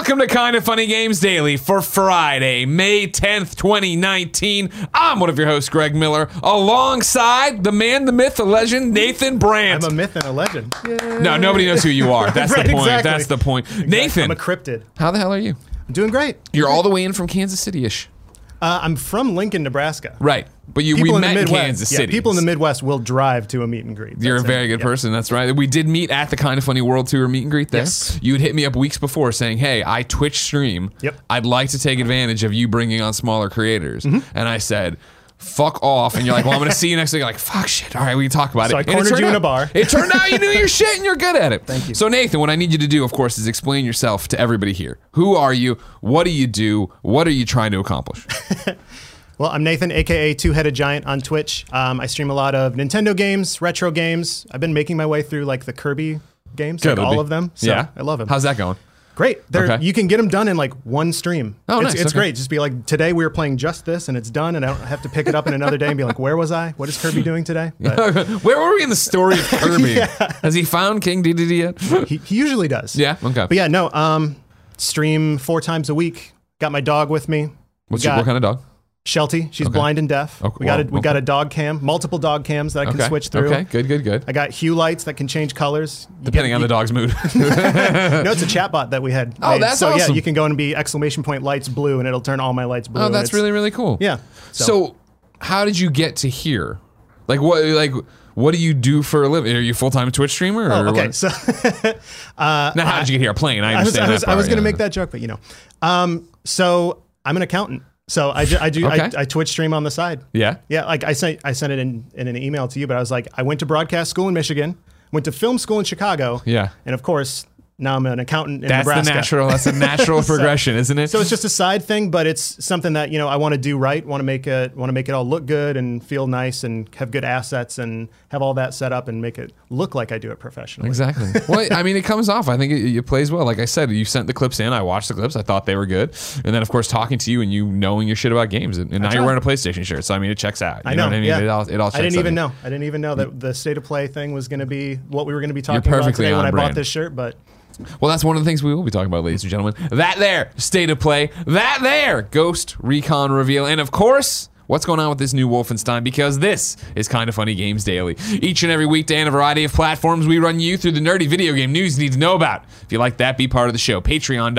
Welcome to Kind of Funny Games Daily for Friday, May 10th, 2019. I'm one of your hosts, Greg Miller, alongside the man, the myth, the legend, Nathan Brandt. I'm a myth and a legend. No, nobody knows who you are. That's Right, the point. exactly. That's the point. Exactly. Nathan, I'm a cryptid. how the hell are you? I'm doing great. You're all the way in from Kansas City-ish. I'm from Lincoln, Nebraska. Right. But we People in met the in Midwest, Kansas City. people in the Midwest will drive to a meet and greet. You're a That's very it. good Yeah. person. That's right. We did meet at the Kind of Funny World Tour meet and greet there. Yes. You had hit me up weeks before saying, hey, I Twitch stream. Yep. I'd like to take advantage of you bringing on smaller creators. And I said, fuck off. And you're like, well, I'm going to see you next week. You're like, fuck shit. All right, we can talk about So it. I And it cornered turned you in out- a bar. It turned out you knew your shit and you're good at it. Thank you. So Nathan, what I need you to do, of course, is explain yourself to everybody here. Who are you? What do you do? What are you trying to accomplish? Well, I'm Nathan, aka Two-Headed Giant on Twitch. I stream a lot of Nintendo games, retro games. I've been making my way through like the Kirby games, like all of them. So yeah. I love them. How's that going? Great. Okay. You can get them done in like one stream. Oh, it's, nice. It's Okay. great. Just be like, today we were playing just this and it's done and I don't have to pick it up in another day and be like, where was I? What is Kirby doing today? But Where were we in the story of Kirby? Has he found King Dedede yet? he usually does. Yeah, okay. But yeah, no, stream 4 times a week. Got my dog with me. What got kind of dog? Shelty. She's blind and deaf. Okay, We got wow, a dog cam, multiple dog cams that I can switch through. Okay, good. I got hue lights that can change colors. Depending on the dog's mood. No, it's a chatbot that we had. Oh, made. that's so awesome. yeah, you can go and be !lights blue and it'll turn all my lights blue. Oh, and that's it's- really, really cool. Yeah. So, how did you get to here? What do you do for a living? Are you a full-time Twitch streamer? Or Oh, okay. what? So Now, how did you get here? Playing. I I was understand that. going to yeah. make that joke, but you know. So I'm an accountant. So I do Okay. I Twitch stream on the side. Yeah. Yeah, like I sent it in an email to you, but I was like, I went to broadcast school in Michigan, went to film school in Chicago. Yeah. And of course, now I'm an accountant in That's Nebraska. That's a natural progression, isn't it? So it's just a side thing, but it's something that, you know, I want to do right, want to make it all look good and feel nice and have good assets and have all that set up and make it look like I do it professionally. Exactly. Well, I mean, it comes off. I think it plays well. Like I said, you sent the clips in. I watched the clips. I thought they were good. And then, of course, talking to you and you knowing your shit about games. And now you're wearing a PlayStation shirt. So, I mean, it checks out. You I know. what I mean? Yeah. It all checks I didn't out. even know. I didn't even know that the state of play thing was going to be what we were going to be talking You're about perfectly today when on I brand. bought this shirt. But Well, that's one of the things we will be talking about, ladies and gentlemen. That there, state of play. That there, Ghost Recon reveal. And of course, what's going on with this new Wolfenstein? Because this is Kind of Funny Games Daily. Each and every weekday on a variety of platforms, we run you through the nerdy video game news you need to know about. If you like that, be part of the show.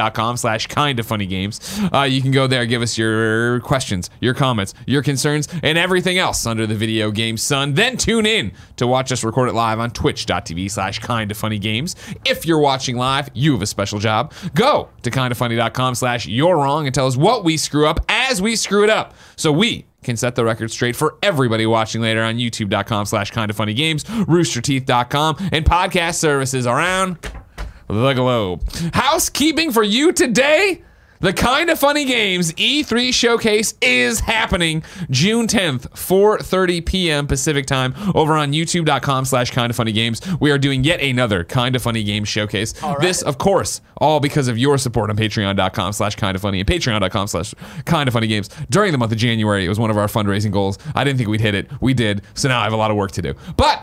Patreon.com/kindoffunnygames. You can go there, give us your questions, your comments, your concerns, and everything else under the video game sun. Then tune in to watch us record it live on twitch.tv/kindoffunnygames. If you're watching live, you have a special job. Go to kindoffunny.com/you're wrong and tell us what we screw up as we screw it up. So we can set the record straight for everybody watching later on youtube.com/kindoffunnygames, roosterteeth.com, and podcast services around the globe. Housekeeping for you today. The Kind of Funny Games E3 Showcase is happening June 10th, 4:30 p.m. Pacific time over on youtube.com/kindoffunnygames. We are doing yet another Kind of Funny Games Showcase. right. This, of course, all because of your support on patreon.com/kindoffunny and patreon.com/kindoffunnygames. During the month of January, it was one of our fundraising goals. I didn't think we'd hit it. We did. So now I have a lot of work to do. But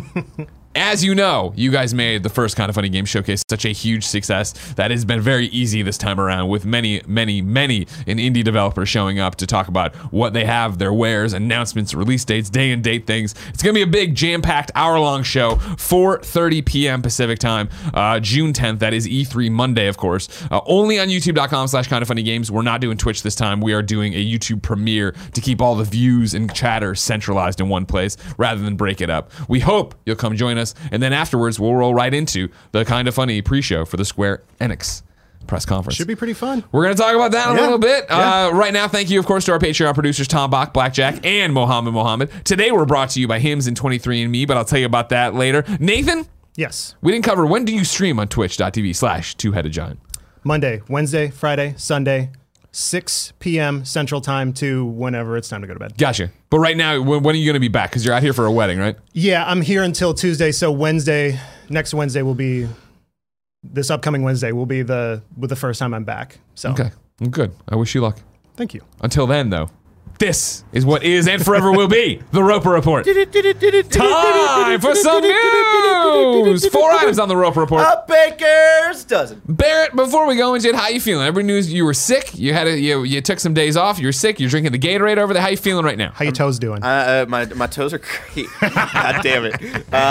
as you know, you guys made the first Kind of Funny Game Showcase such a huge success that has been very easy this time around, with many an indie developer showing up to talk about what they have, their wares, announcements, release dates, day and date things. It's going to be a big jam-packed hour-long show, 4:30 p.m. Pacific time, June 10th. That is E3 Monday, of course. Only on youtube.com/kindoffunnygames. We're not doing Twitch this time. We are doing a YouTube premiere to keep all the views and chatter centralized in one place rather than break it up. We hope you'll come join us, and then afterwards we'll roll right into the Kind of Funny pre-show for the Square Enix press conference. should be pretty fun. We're going to talk about that in a Yeah. little bit. Yeah. Right now, thank you, of course, to our Patreon producers, Tom Bach, Blackjack, and Mohammed. Today, we're brought to you by Hims and 23andMe, but I'll tell you about that later. Nathan, Yes. we didn't cover, when do you stream on twitch.tv/two-headed giant? Monday, Wednesday, Friday, Sunday, 6 p.m. Central Time to whenever it's time to go to bed. Gotcha. But right now, when are you going to be back? Because you're out here for a wedding, right? Yeah, I'm here until Tuesday. So next Wednesday will be, this upcoming Wednesday will be the first time I'm back. So Okay. Well, good. I wish you luck. thank you. Until then, though, This is what is and forever will be the Roper Report. Time for some news. 4 items on the Roper Report. A baker's dozen. Barrett, before we go into it, how you feeling? Every news you were sick. You took some days off. You're sick. You're drinking the Gatorade over there. How you feeling right now? How your toes doing? My toes are great. God damn it.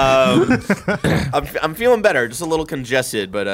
I'm feeling better. Just a little congested, but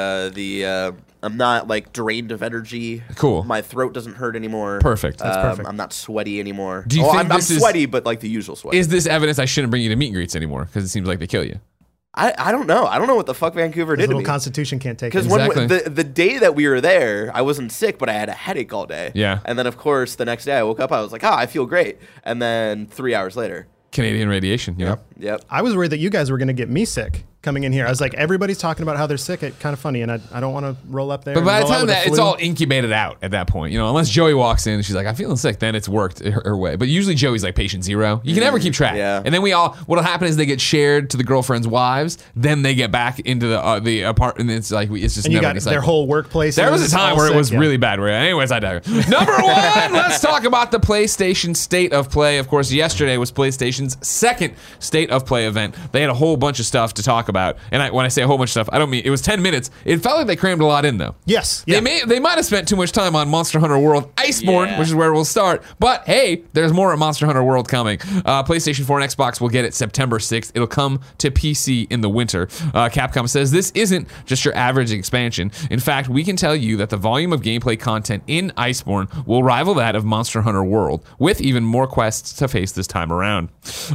I'm not like drained of energy. Cool. My throat doesn't hurt anymore. Perfect. That's perfect. I'm not sweaty anymore. Do you think I'm this is- sweaty, but like the usual sweat. Is this evidence I shouldn't bring you to meet and greets anymore? Because it seems like they kill you. I don't know. I don't know what the fuck Vancouver His did to little me. constitution can't take it. Because Exactly. the day that we were there, I wasn't sick, but I had a headache all day. Yeah. And then, of course, the next day I woke up, I was like, I feel great. And then 3 hours later. Canadian radiation. Yeah. Yep. I was worried that you guys were going to get me sick coming in here. I was like, everybody's talking about how they're sick. It's kind of funny, and I don't want to roll up there. But by the and roll out time with that the it's flu. all incubated out at that point, unless Joey walks in and she's like, I'm feeling sick, then it's worked her way. But usually Joey's like patient zero. You can never keep track. Yeah. And then what'll happen is they get shared to the girlfriend's wives, then they get back into the apartment, and it's like, it's just and you never got decided. their whole workplace. There was a time all where it sick, was yeah. really bad. Anyways, I digress. Number 1, let's talk about the PlayStation State of Play. Of course, yesterday was PlayStation's second State of Play event. They had a whole bunch of stuff to talk about. And when I say a whole bunch of stuff, I don't mean it was 10 minutes. It felt like they crammed a lot in, though. Yes. Yeah. They might have spent too much time on Monster Hunter World Iceborne, Yeah. which is where we'll start. But hey, there's more at Monster Hunter World coming. PlayStation 4 and Xbox will get it September 6th. It'll come to PC in the winter. Capcom says this isn't just your average expansion. In fact, we can tell you that the volume of gameplay content in Iceborne will rival that of Monster Hunter World, with even more quests to face this time around.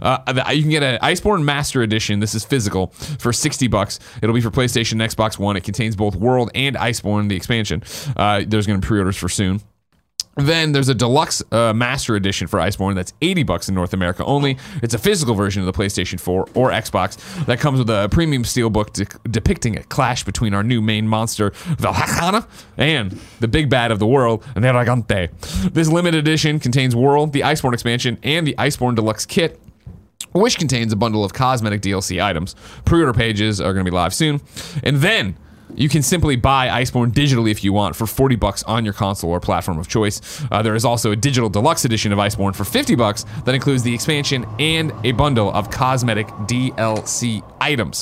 You can get an Iceborne Master Edition. This is physical for $60. It'll be for PlayStation and Xbox One. It contains both World and Iceborne, the expansion. There's going to be pre-orders for soon. Then there's a deluxe Master Edition for Iceborne that's $80 in North America only. It's a physical version of the PlayStation 4 or Xbox that comes with a premium steelbook depicting a clash between our new main monster, Valhalla, and the big bad of the world, Neragante. This limited edition contains World, the Iceborne expansion, and the Iceborne Deluxe Kit, which contains a bundle of cosmetic DLC items. Pre-order pages are going to be live soon. And then you can simply buy Iceborne digitally if you want for $40 on your console or platform of choice. There is also a digital deluxe edition of Iceborne for $50 that includes the expansion and a bundle of cosmetic DLC items.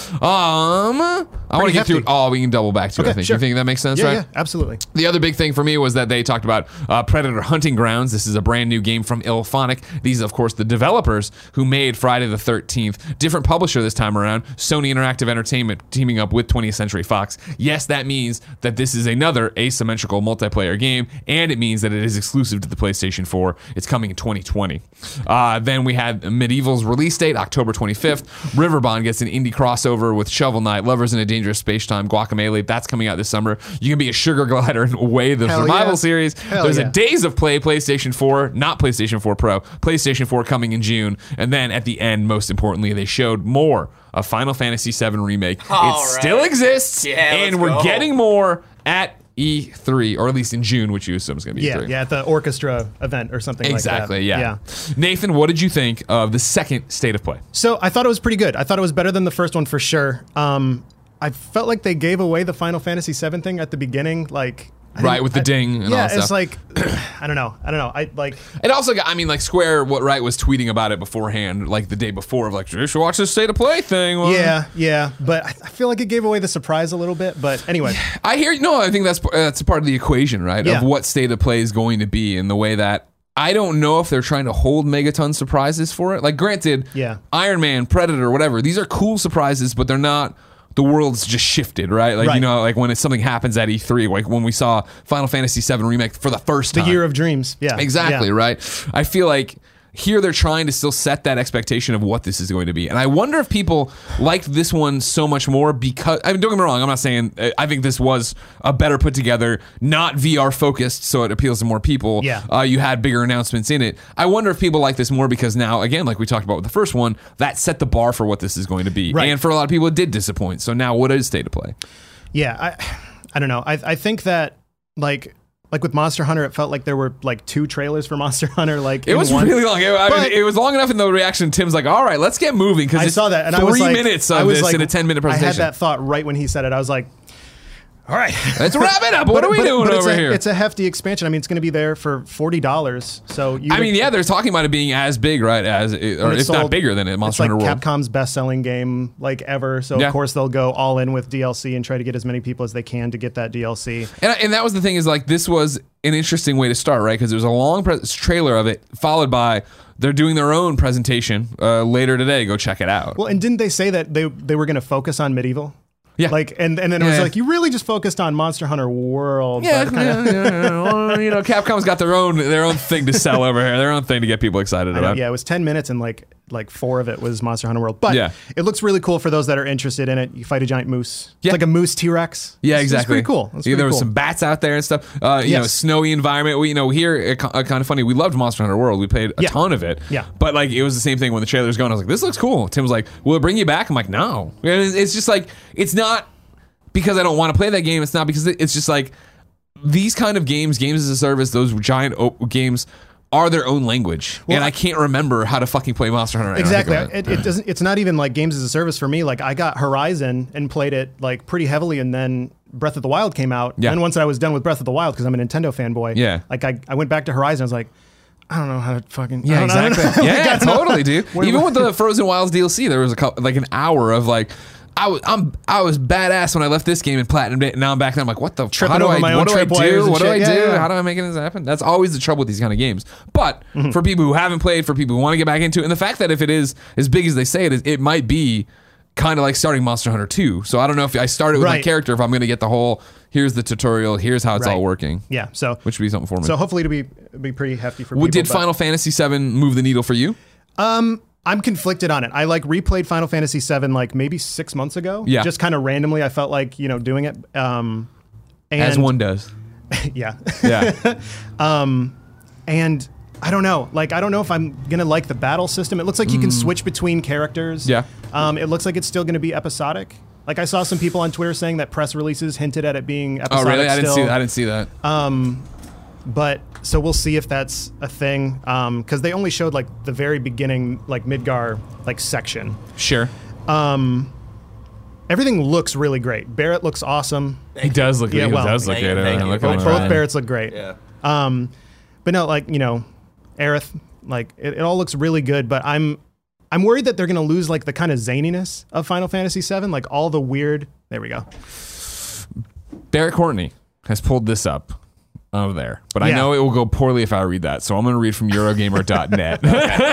I want to get through it all. We can double back to it, Okay, I think. sure. You think that makes sense, Yeah, right? yeah, absolutely. The other big thing for me was that they talked about Predator Hunting Grounds. This is a brand new game from Illphonic. These, of course, the developers who made Friday the 13th. Different publisher this time around, Sony Interactive Entertainment, teaming up with 20th Century Fox. Yes, that means that this is another asymmetrical multiplayer game, and it means that it is exclusive to the PlayStation 4. It's coming in 2020. Then we had Medieval's release date, October 25th. Riverbond gets an indie crossover with Shovel Knight, Lovers in a Dangerous Space-Time, Guacamelee. That's coming out this summer. You can be a sugar glider and away the Hell survival yeah. series. Hell There's yeah. a Days of Play, PlayStation 4, not PlayStation 4 Pro, PlayStation 4 coming in June. And then at the end, most importantly, they showed more of Final Fantasy VII Remake. All it right. still exists, Yeah, and let's we're go. getting more at E3, or at least in June, which you assume is going to be Yeah, E3. yeah, at the orchestra event or something Exactly, like that. yeah. Nathan, what did you think of the second State of Play? So I thought it was pretty good. I thought it was better than the first one for sure. I felt like they gave away the Final Fantasy VII thing at the beginning, like Right, with the ding and all yeah, that it's stuff. like I don't know. I like It also got, Square, was tweeting about it beforehand, like the day before, of like, you should watch this State of Play thing. Well, yeah, but I feel like it gave away the surprise a little bit. But anyway, I hear, no, I think that's a part of the equation, right? Yeah. Of what State of Play is going to be, in the way that I don't know if they're trying to hold megaton surprises for it. Like, granted, Yeah. Iron Man, Predator, whatever, these are cool surprises, but they're not. The world's just shifted, right? Like, Right. like when something happens at E3, like when we saw Final Fantasy VII Remake for the first the time. Year of Dreams. Yeah, Exactly, yeah. right? I feel like here they're trying to still set that expectation of what this is going to be. And I wonder if people liked this one so much more because, don't get me wrong, I'm not saying, I think this was a better put together, not VR focused, so it appeals to more people. Yeah. You had bigger announcements in it. I wonder if people like this more because now, again, like we talked about with the first one, that set the bar for what this is going to be. Right. And for a lot of people, it did disappoint. So now what is State of Play? Yeah, I don't know. I think that like with Monster Hunter, it felt like there were like 2 trailers for Monster Hunter. Like It in was one. really long. It was long enough in the reaction. Tim's like, all right, let's get moving. Because I saw that, and 3 I was like, minutes of this in a 10-minute presentation. I had that thought right when he said it. I was like, All right. Let's wrap it up. What are we doing it's over here? It's a hefty expansion. I mean, it's going to be there for $40. So they're talking about it being as big, right? Or if not bigger than Monster Hunter World. Capcom's best-selling game like ever. So of course they'll go all in with DLC and try to get as many people as they can to get that DLC. And that was the thing, is like, this was an interesting way to start, right? Because there was a long trailer of it, followed by they're doing their own presentation later today. Go check it out. Well, and didn't they say that they were going to focus on medieval? Yeah. Like, and then it was like, you really just focused on Monster Hunter World. Yeah, well, Capcom's got their own thing to sell over here, their own thing to get people excited about. Yeah, it was 10 minutes and like 4 of it was Monster Hunter World. But it looks really cool for those that are interested in it. You fight a giant moose. Yeah. It's like a moose T-Rex. Yeah, exactly. It's pretty cool. There was some bats out there and stuff. Snowy environment. We here, kind of funny. We loved Monster Hunter World. We played a ton of it. Yeah. But like, it was the same thing when the trailer was going. I was like, this looks cool. Tim was like, will it bring you back? I'm like, no. It's just like, it's not because I don't want to play that game. It's not because it's just like, these kind of games as a service, those giant games are their own language. Well, and I can't remember how to fucking play Monster Hunter. Exactly. It doesn't. It's not even like games as a service for me. Like, I got Horizon and played it like pretty heavily, and then Breath of the Wild came out. Yeah. And once I was done with Breath of the Wild, because I'm a Nintendo fanboy, like I went back to Horizon. I was like, I don't know how to fucking. Yeah, exactly. Yeah, totally, dude. Even with the Frozen Wilds DLC, there was an hour of like, I was badass when I left this game and platinumed it, and now I'm back there. I'm like, what the? What do I do? What do I do? How do I make this happen? That's always the trouble with these kind of games. But for people who haven't played, for people who want to get back into it, and the fact that if it is as big as they say it is, it might be kind of like starting Monster Hunter 2. So I don't know if I started with my character, if I'm going to get the whole, here's the tutorial, here's how it's all working. Yeah. So which would be something for me. So hopefully it'll be pretty hefty for people. Did Final Fantasy VII move the needle for you? I'm conflicted on it. I like replayed Final Fantasy VII like maybe 6 months ago. Yeah. Just kind of randomly. I felt like, doing it. And as one does. Yeah. Yeah. And I don't know. Like, I don't know if I'm going to like the battle system. It looks like you can switch between characters. Yeah. It looks like it's still going to be episodic. Like, I saw some people on Twitter saying that press releases hinted at it being episodic. Oh, really? I still. didn't see that. But so we'll see if that's a thing. Because they only showed like the very beginning, like Midgar, like section. Sure. Everything looks really great. Barrett looks awesome. He does look good. Thank you. Both Barretts look great. Yeah. But no, like, Aerith, like it all looks really good, but I'm worried that they're going to lose like the kind of zaniness of Final Fantasy VII, like all the weird. There we go. Barrett Courtney has pulled this up over there, but I know it will go poorly if I read that, so I'm going to read from Eurogamer.net.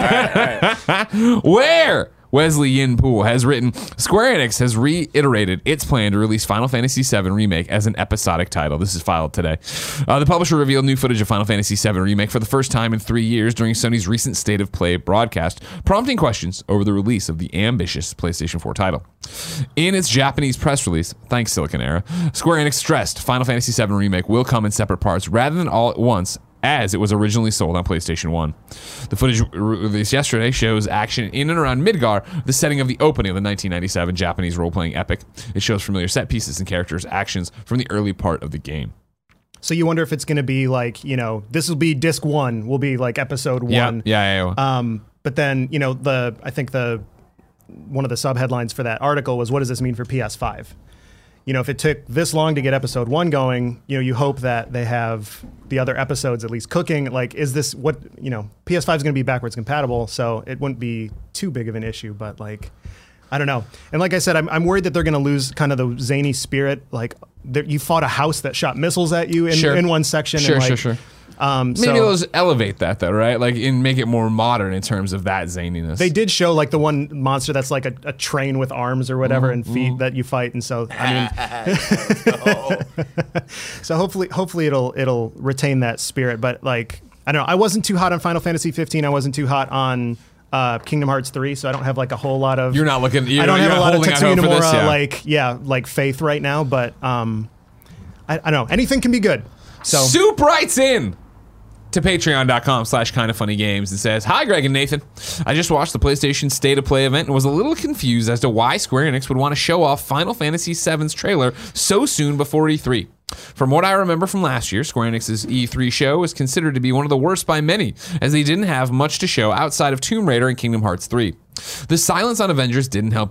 Where Wesley Yin Poole has written, Square Enix has reiterated its plan to release Final Fantasy VII Remake as an episodic title. This is filed today. The publisher revealed new footage of Final Fantasy VII Remake for the first time in 3 years during Sony's recent State of Play broadcast, prompting questions over the release of the ambitious PlayStation 4 title. In its Japanese press release, thanks Silicon Era, Square Enix stressed Final Fantasy VII Remake will come in separate parts rather than all at once, as it was originally sold on PlayStation 1. The footage released yesterday shows action in and around Midgar, the setting of the opening of the 1997 Japanese role-playing epic. It shows familiar set pieces and characters' actions from the early part of the game. So you wonder if it's going to be like, this will be disc 1, will be like episode 1. Yeah. But then, I think one of the sub-headlines for that article was, what does this mean for PS5? If it took this long to get episode 1 going, you hope that they have the other episodes at least cooking. Like, is this what, PS5 is going to be backwards compatible, so it wouldn't be too big of an issue, but like, I don't know. And like I said, I'm worried that they're going to lose kind of the zany spirit. Like, you fought a house that shot missiles at you in one section. Sure. Maybe those elevate that though, right? Like, and make it more modern in terms of that zaniness. They did show like the one monster that's like a train with arms or whatever and feet that you fight, and so I mean, so hopefully it'll retain that spirit. But like, I don't know. I wasn't too hot on Final Fantasy 15. I wasn't too hot on Kingdom Hearts 3, so I don't have like a whole lot of. You're not looking. I don't have a lot of Tetsuya Nomura like faith right now, but I don't know. Anything can be good. So Soup writes in to patreon.com/kindoffunnygames and says, hi, Greg and Nathan. I just watched the PlayStation State of Play event and was a little confused as to why Square Enix would want to show off Final Fantasy VII's trailer so soon before E3. From what I remember from last year, Square Enix's E3 show was considered to be one of the worst by many, as they didn't have much to show outside of Tomb Raider and Kingdom Hearts 3. The silence on Avengers didn't help either.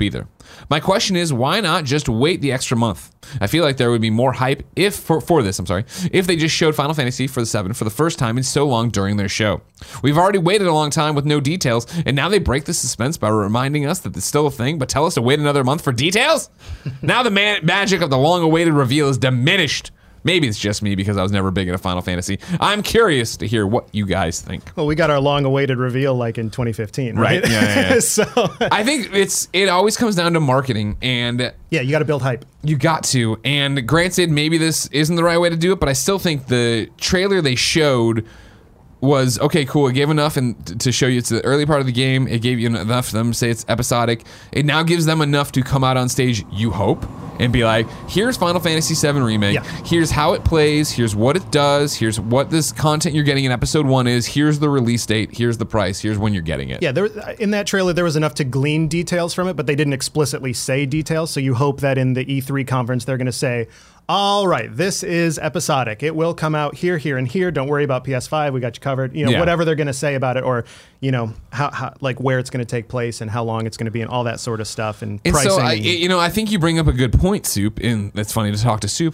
My question is, why not just wait the extra month? I feel like there would be more hype if they just showed Final Fantasy for the 7 for the first time in so long during their show. We've already waited a long time with no details, and now they break the suspense by reminding us that it's still a thing, but tell us to wait another month for details? Now the magic of the long-awaited reveal is diminished. Maybe it's just me because I was never big into Final Fantasy. I'm curious to hear what you guys think. Well, we got our long-awaited reveal like in 2015, right? Yeah. So I think it always comes down to marketing, and yeah, you got to build hype. you got to. And granted, maybe this isn't the right way to do it, but I still think the trailer they showed was okay, cool. It gave enough and to show you it's the early part of the game. It gave you enough for them to say it's episodic. It now gives them enough to come out on stage, you hope, and be like, here's Final Fantasy VII Remake. Yeah. Here's how it plays. Here's what it does. Here's what this content you're getting in episode 1 is. Here's the release date. Here's the price. Here's when you're getting it. Yeah, in that trailer, there was enough to glean details from it, but they didn't explicitly say details. So you hope that in the E3 conference, they're going to say, all right, this is episodic. It will come out here, here, and here. Don't worry about PS5. We got you covered. You know, Yeah. whatever they're going to say about it, or you know, how like where it's going to take place and how long it's going to be, and all that sort of stuff, and pricing. So I think you bring up a good point, Soup. And it's funny to talk to Soup.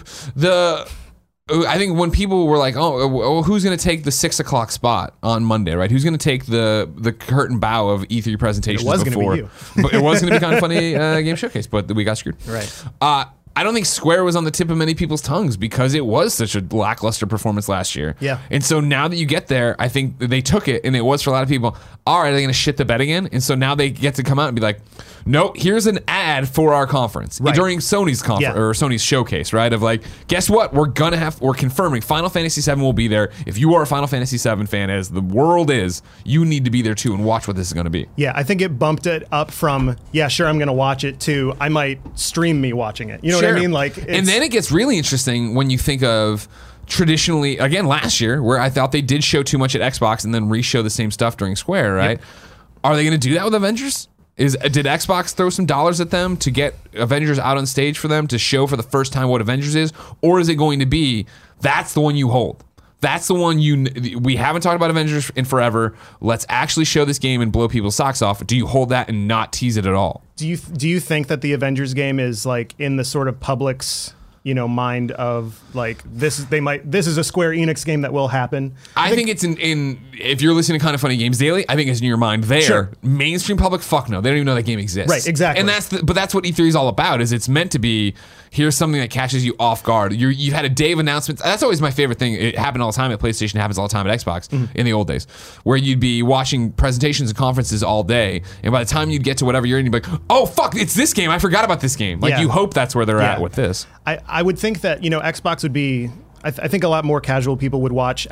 I think when people were like, "Oh, who's going to take the 6 o'clock spot on Monday?" Right? Who's going to take the curtain bow of E3 presentations? It was going to be you. But it was going to be Kind of Funny Game Showcase, but we got screwed. Right. I don't think Square was on the tip of many people's tongues because it was such a lackluster performance last year. Yeah. And so now that you get there, I think they took it, and it was for a lot of people, all right, are they going to shit the bed again? And so now they get to come out and be like, no, here's an ad for our conference during Sony's conference or Sony's showcase, right? Of like, guess what? We're confirming Final Fantasy VII will be there. If you are a Final Fantasy VII fan, as the world is, you need to be there too and watch what this is going to be. Yeah, I think it bumped it up from, yeah, sure, I'm going to watch it, to I might stream me watching it. You know what I mean? Like, and then it gets really interesting when you think of traditionally, again, last year, where I thought they did show too much at Xbox and then re-show the same stuff during Square, right? Yep. Are they going to do that with Avengers? Did Xbox throw some dollars at them to get Avengers out on stage for them to show for the first time what Avengers is? Or is it going to be, that's the one you hold? That's the one we haven't talked about Avengers in forever. Let's actually show this game and blow people's socks off. Do you hold that and not tease it at all? Do you think that the Avengers game is like in the sort of public's, you know, mind of like this is a Square Enix game that will happen? I think it's in if you're listening to Kind of Funny Games Daily, I think it's in your mind there. Sure. Mainstream public, fuck no. They don't even know that game exists. Right, exactly. And that's what E3 is all about, is it's meant to be, here's something that catches you off guard. You've had a day of announcements. That's always my favorite thing. It happened all the time at PlayStation. It happens all the time at Xbox in the old days, where you'd be watching presentations and conferences all day, and by the time you'd get to whatever you're in, you'd be like, oh, fuck, it's this game. I forgot about this game. Like, you hope that's where they're at with this. I would think that, you know, Xbox would be, I think a lot more casual people would watch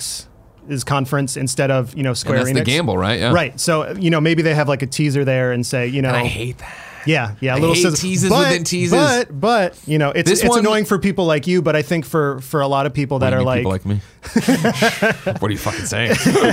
Xbox's conference instead of, you know, Square Enix. And that's the gamble, right? Yeah. Right. So, you know, maybe they have like a teaser there and say, you know. And I hate that. Yeah, a I little hate teases within teases. But you know, it's annoying for people like you. But I think for a lot of people that are like people like me. What are you fucking saying?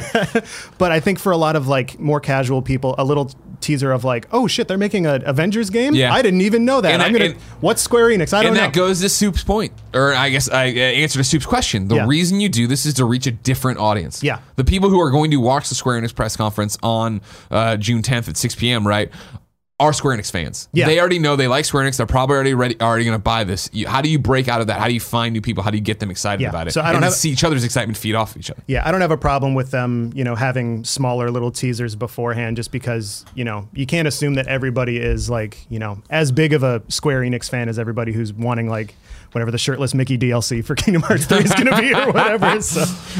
But I think for a lot of like more casual people, a little teaser of like, oh shit, they're making an Avengers game. Yeah. I didn't even know that. What's Square Enix? I don't know. And that goes to Soup's point, or I guess I answer to Soup's question. The reason you do this is to reach a different audience. Yeah. The people who are going to watch the Square Enix press conference on June 10th at 6 p.m., right, are Square Enix fans. Yeah. They already know they like Square Enix. They're probably already going to buy this. How do you break out of that? How do you find new people? How do you get them excited about it? So I don't see each other's excitement feed off each other. Yeah, I don't have a problem with them, you know, having smaller little teasers beforehand, just because, you know, you can't assume that everybody is like, you know, as big of a Square Enix fan as everybody who's wanting like whatever the shirtless Mickey DLC for Kingdom Hearts 3 is going to be or whatever. So.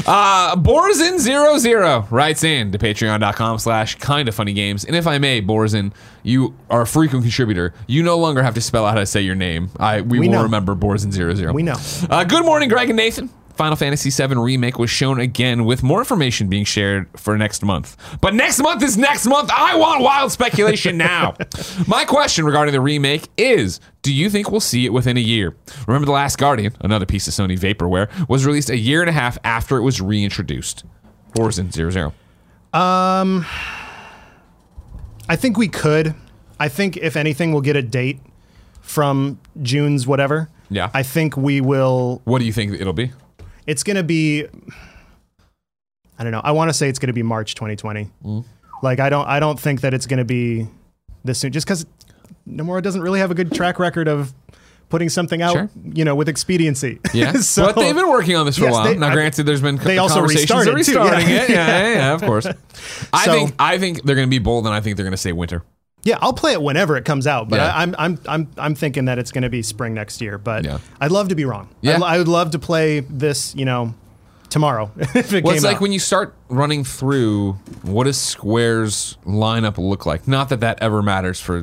Borzin00 writes in to patreon.com/kindoffunnygames. And if I may, Borzin, you are a frequent contributor. You no longer have to spell out how to say your name. We will remember Borzin00. We know. Good morning, Greg and Nathan. Final Fantasy VII Remake was shown again with more information being shared for next month. But next month is next month. I want wild speculation now. My question regarding the remake is, do you think we'll see it within a year? Remember The Last Guardian, another piece of Sony vaporware, was released a year and a half after it was reintroduced. Borzin00. I think we could. I think if anything, we'll get a date from June's whatever. Yeah. I think we will. What do you think it'll be? It's going to be, I don't know. I want to say it's going to be March 2020. Like, I don't think that it's going to be this soon, just because Nomura doesn't really have a good track record of putting something out, Sure. with expediency. Yeah, So- but they've been working on this for a Yes, while. Now, granted, there's been they also conversations of restarted, too, restarting yeah. it. Yeah, of course. So- I think they're going to be bold, and I think they're going to say winter. Yeah, I'll play it whenever it comes out, but Yeah. I'm thinking that it's going to be spring next year. But Yeah. I'd love to be wrong. Yeah. I would love to play this, tomorrow if it Well, came it's like out. when you start running through, what does Square's lineup look like? Not that that ever matters for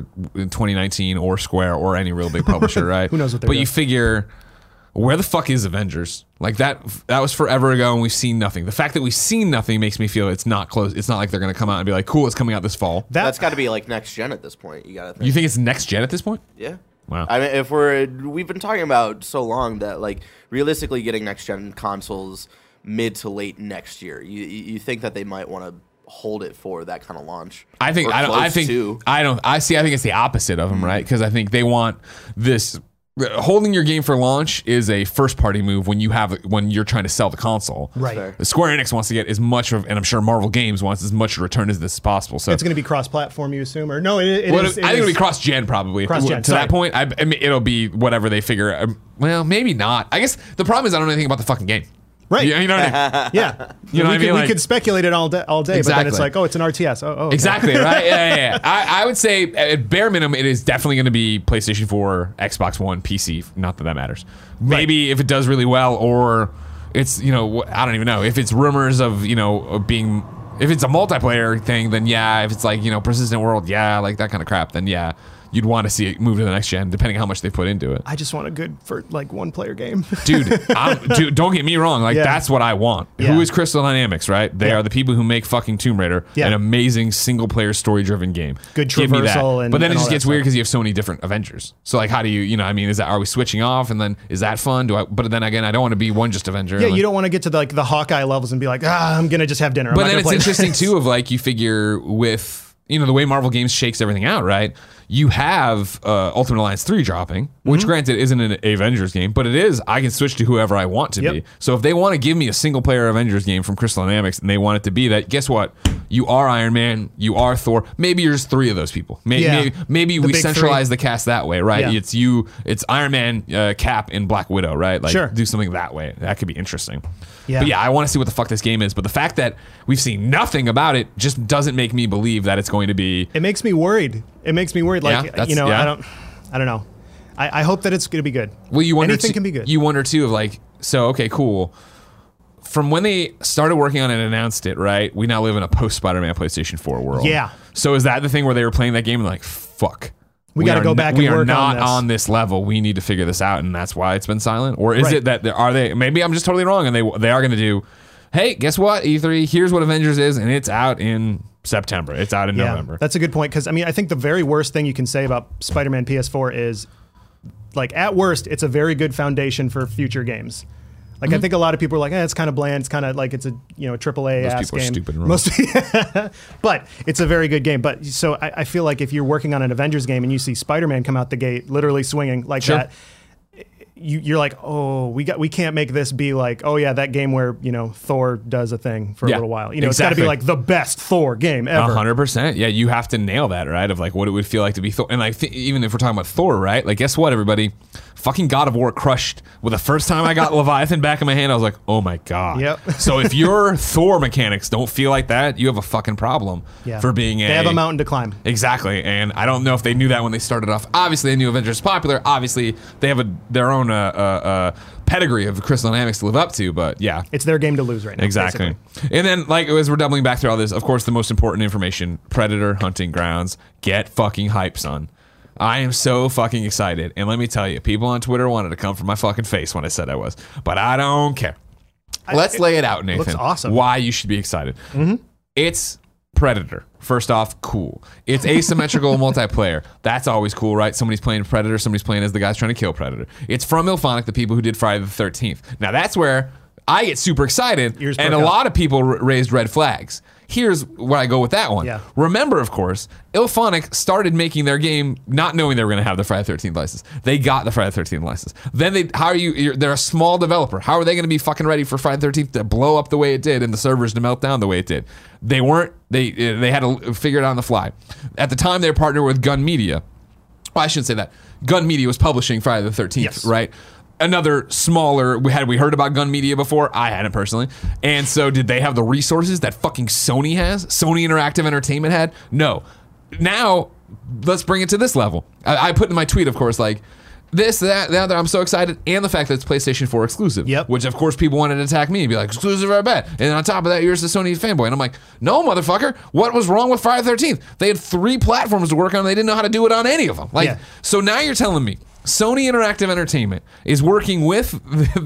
2019 or Square or any real big publisher, right? Who knows what they're But doing. you figure, where the fuck is Avengers? Like that was forever ago, and we've seen nothing. The fact that we've seen nothing makes me feel it's not close. It's not like they're going to come out and be like, cool, it's coming out this fall. That's got to be like next gen at this point. You got to think. You think it's next gen at this point? Yeah. Wow. I mean, we've been talking about so long that like realistically getting next gen consoles mid to late next year. You think that they might want to hold it for that kind of launch? I think Or I don't. I close think to. I don't. I see. I think it's the opposite of them, right? Because I think they want this. Holding your game for launch is a first party move when you're trying to sell the console. Right. Fair. Square Enix wants to get as much of, and I'm sure Marvel Games wants as much return as this as possible. So It's going to be cross-platform, you assume, or no? It Well, is. I think it'll be cross-gen probably. Cross-gen, To sorry. that point, I mean, it'll be whatever they figure. Well, maybe not. I guess the problem is I don't know anything about the fucking game. Right. You know what I mean? Yeah. You know what I mean? We Like- could speculate it all day, but then Exactly. it's like, oh, it's an RTS. Oh, okay. Exactly, right? Yeah. I would say at bare minimum, it is definitely going to be PlayStation 4, Xbox One, PC. Not that matters. Maybe if it does really well, or it's, I don't even know. If it's rumors of, of being, if it's a multiplayer thing, then yeah. If it's like, Persistent World, yeah, like that kind of crap, then yeah. You'd want to see it move to the next gen, depending how much they put into it. I just want a good one-player game. Dude, don't get me wrong. Like, Yeah. that's what I want. Yeah. Who is Crystal Dynamics, right? They Yeah. are the people who make fucking Tomb Raider, Yeah. an amazing single-player story-driven game. Good Give me that. traversal and- But then and it all just that gets weird stuff. because you have so many different Avengers. So, like, how do you, are we switching off? And then, is that fun? But then again, I don't want to be one just Avenger. Yeah, Like- you don't want to get to the Hawkeye levels and be like, I'm going to just have dinner. I'm But not then gonna it's play interesting this. too of like you figure with the way Marvel Games shakes everything out, right? You have Ultimate Alliance 3 dropping, which granted isn't an Avengers game, but it is. I can switch to whoever I want to Yep. be. So if they want to give me a single player Avengers game from Crystal Dynamics and they want it to be that, guess what? You are Iron Man, you are Thor. Maybe you're just three of those people. Yeah. Maybe The we big centralize the cast that way, right? Yeah. It's Iron Man, Cap, and Black Widow, right? Like Sure. do something that way. That could be interesting. Yeah. But yeah, I want to see what the fuck this game is. But the fact that we've seen nothing about it just doesn't make me believe that it's going to be. It makes me worried. Like, Yeah, that's- yeah. I don't know. I hope that it's going to be good. Well, you wonder. Anything too, can be good. You wonder too of like, so okay, cool. From when they started working on it and announced it, right? We now live in a post Spider-Man PlayStation 4 world. Yeah. So is that the thing where they were playing that game and like, fuck. We gotta are go back and We are work on not this. on this level. We need to figure this out, and that's why it's been silent. Or is Right. it that are they? Maybe I'm just totally wrong, and they are going to do. Hey, guess what? E3. Here's what Avengers is, and it's out in September. It's out in November. That's a good point because I think the very worst thing you can say about Spider-Man PS4 is, like, at worst, it's a very good foundation for future games. Like, I think a lot of people are like, it's kind of bland. It's kind of like it's a AAA ass people are game. stupid and wrong. But it's a very good game. But so I feel like if you're working on an Avengers game and you see Spider-Man come out the gate, literally swinging like Sure. that. You're like, we can't make this be like, oh yeah, that game where Thor does a thing for a Yeah, little while. It's got to be exactly. like the best Thor game ever. 100%. Yeah, you have to nail that, right? Of like what it would feel like to be Thor. And like even if we're talking about Thor, right? Like, guess what, everybody? Fucking God of War crushed. Well, the first time I got Leviathan back in my hand, I was like, oh my God. Yep. So if your Thor mechanics don't feel like that, you have a fucking problem Yeah. for being They have a mountain to climb. Exactly, and I don't know if they knew that when they started off. Obviously, they knew Avengers is popular. Obviously, they have their own pedigree of Crystal Dynamics to live up to. But yeah, It's their game to lose right now. exactly. basically. And then, like, as we're doubling back through all this, of course, the most important information: Predator hunting grounds. Get fucking hype, son. I am so fucking excited, and let me tell you, people on Twitter wanted to come for my fucking face when I said I was, but I don't care. Let's lay it out, Nathan. looks awesome. Why you should be excited? It's Predator. First off, cool. It's asymmetrical multiplayer. That's always cool, right? Somebody's playing Predator, somebody's playing as the guys trying to kill Predator. It's from IllFonic, the people who did Friday the 13th. Now that's where I get super excited, Ears and perk a up. lot of people raised red flags. Here's where I go with that one. Yeah. Remember, of course, IllFonic started making their game not knowing they were going to have the Friday the 13th license. They got the Friday the 13th license. Then they're a small developer. How are they going to be fucking ready for Friday the 13th to blow up the way it did and the servers to melt down the way it did? They weren't. They had to figure it out on the fly. At the time, they were partnered with Gun Media, Well, I shouldn't say that. Gun Media was publishing Friday the 13th, Yes. right? Another smaller, had we heard about Gun Media before? I hadn't personally. And so did they have the resources that fucking Sony has? Sony Interactive Entertainment had? No. Now, let's bring it to this level. I put in my tweet, of course, like, this, that, the other, I'm so excited. And the fact that it's PlayStation 4 exclusive. Yep. Which, of course, people wanted to attack me and be like, exclusive, I bet. And on top of that, you're just a Sony fanboy. And I'm like, no, motherfucker. What was wrong with Friday the 13th? They had 3 platforms to work on. And they didn't know how to do it on any of them. Like, Yeah. So now you're telling me Sony Interactive Entertainment is working with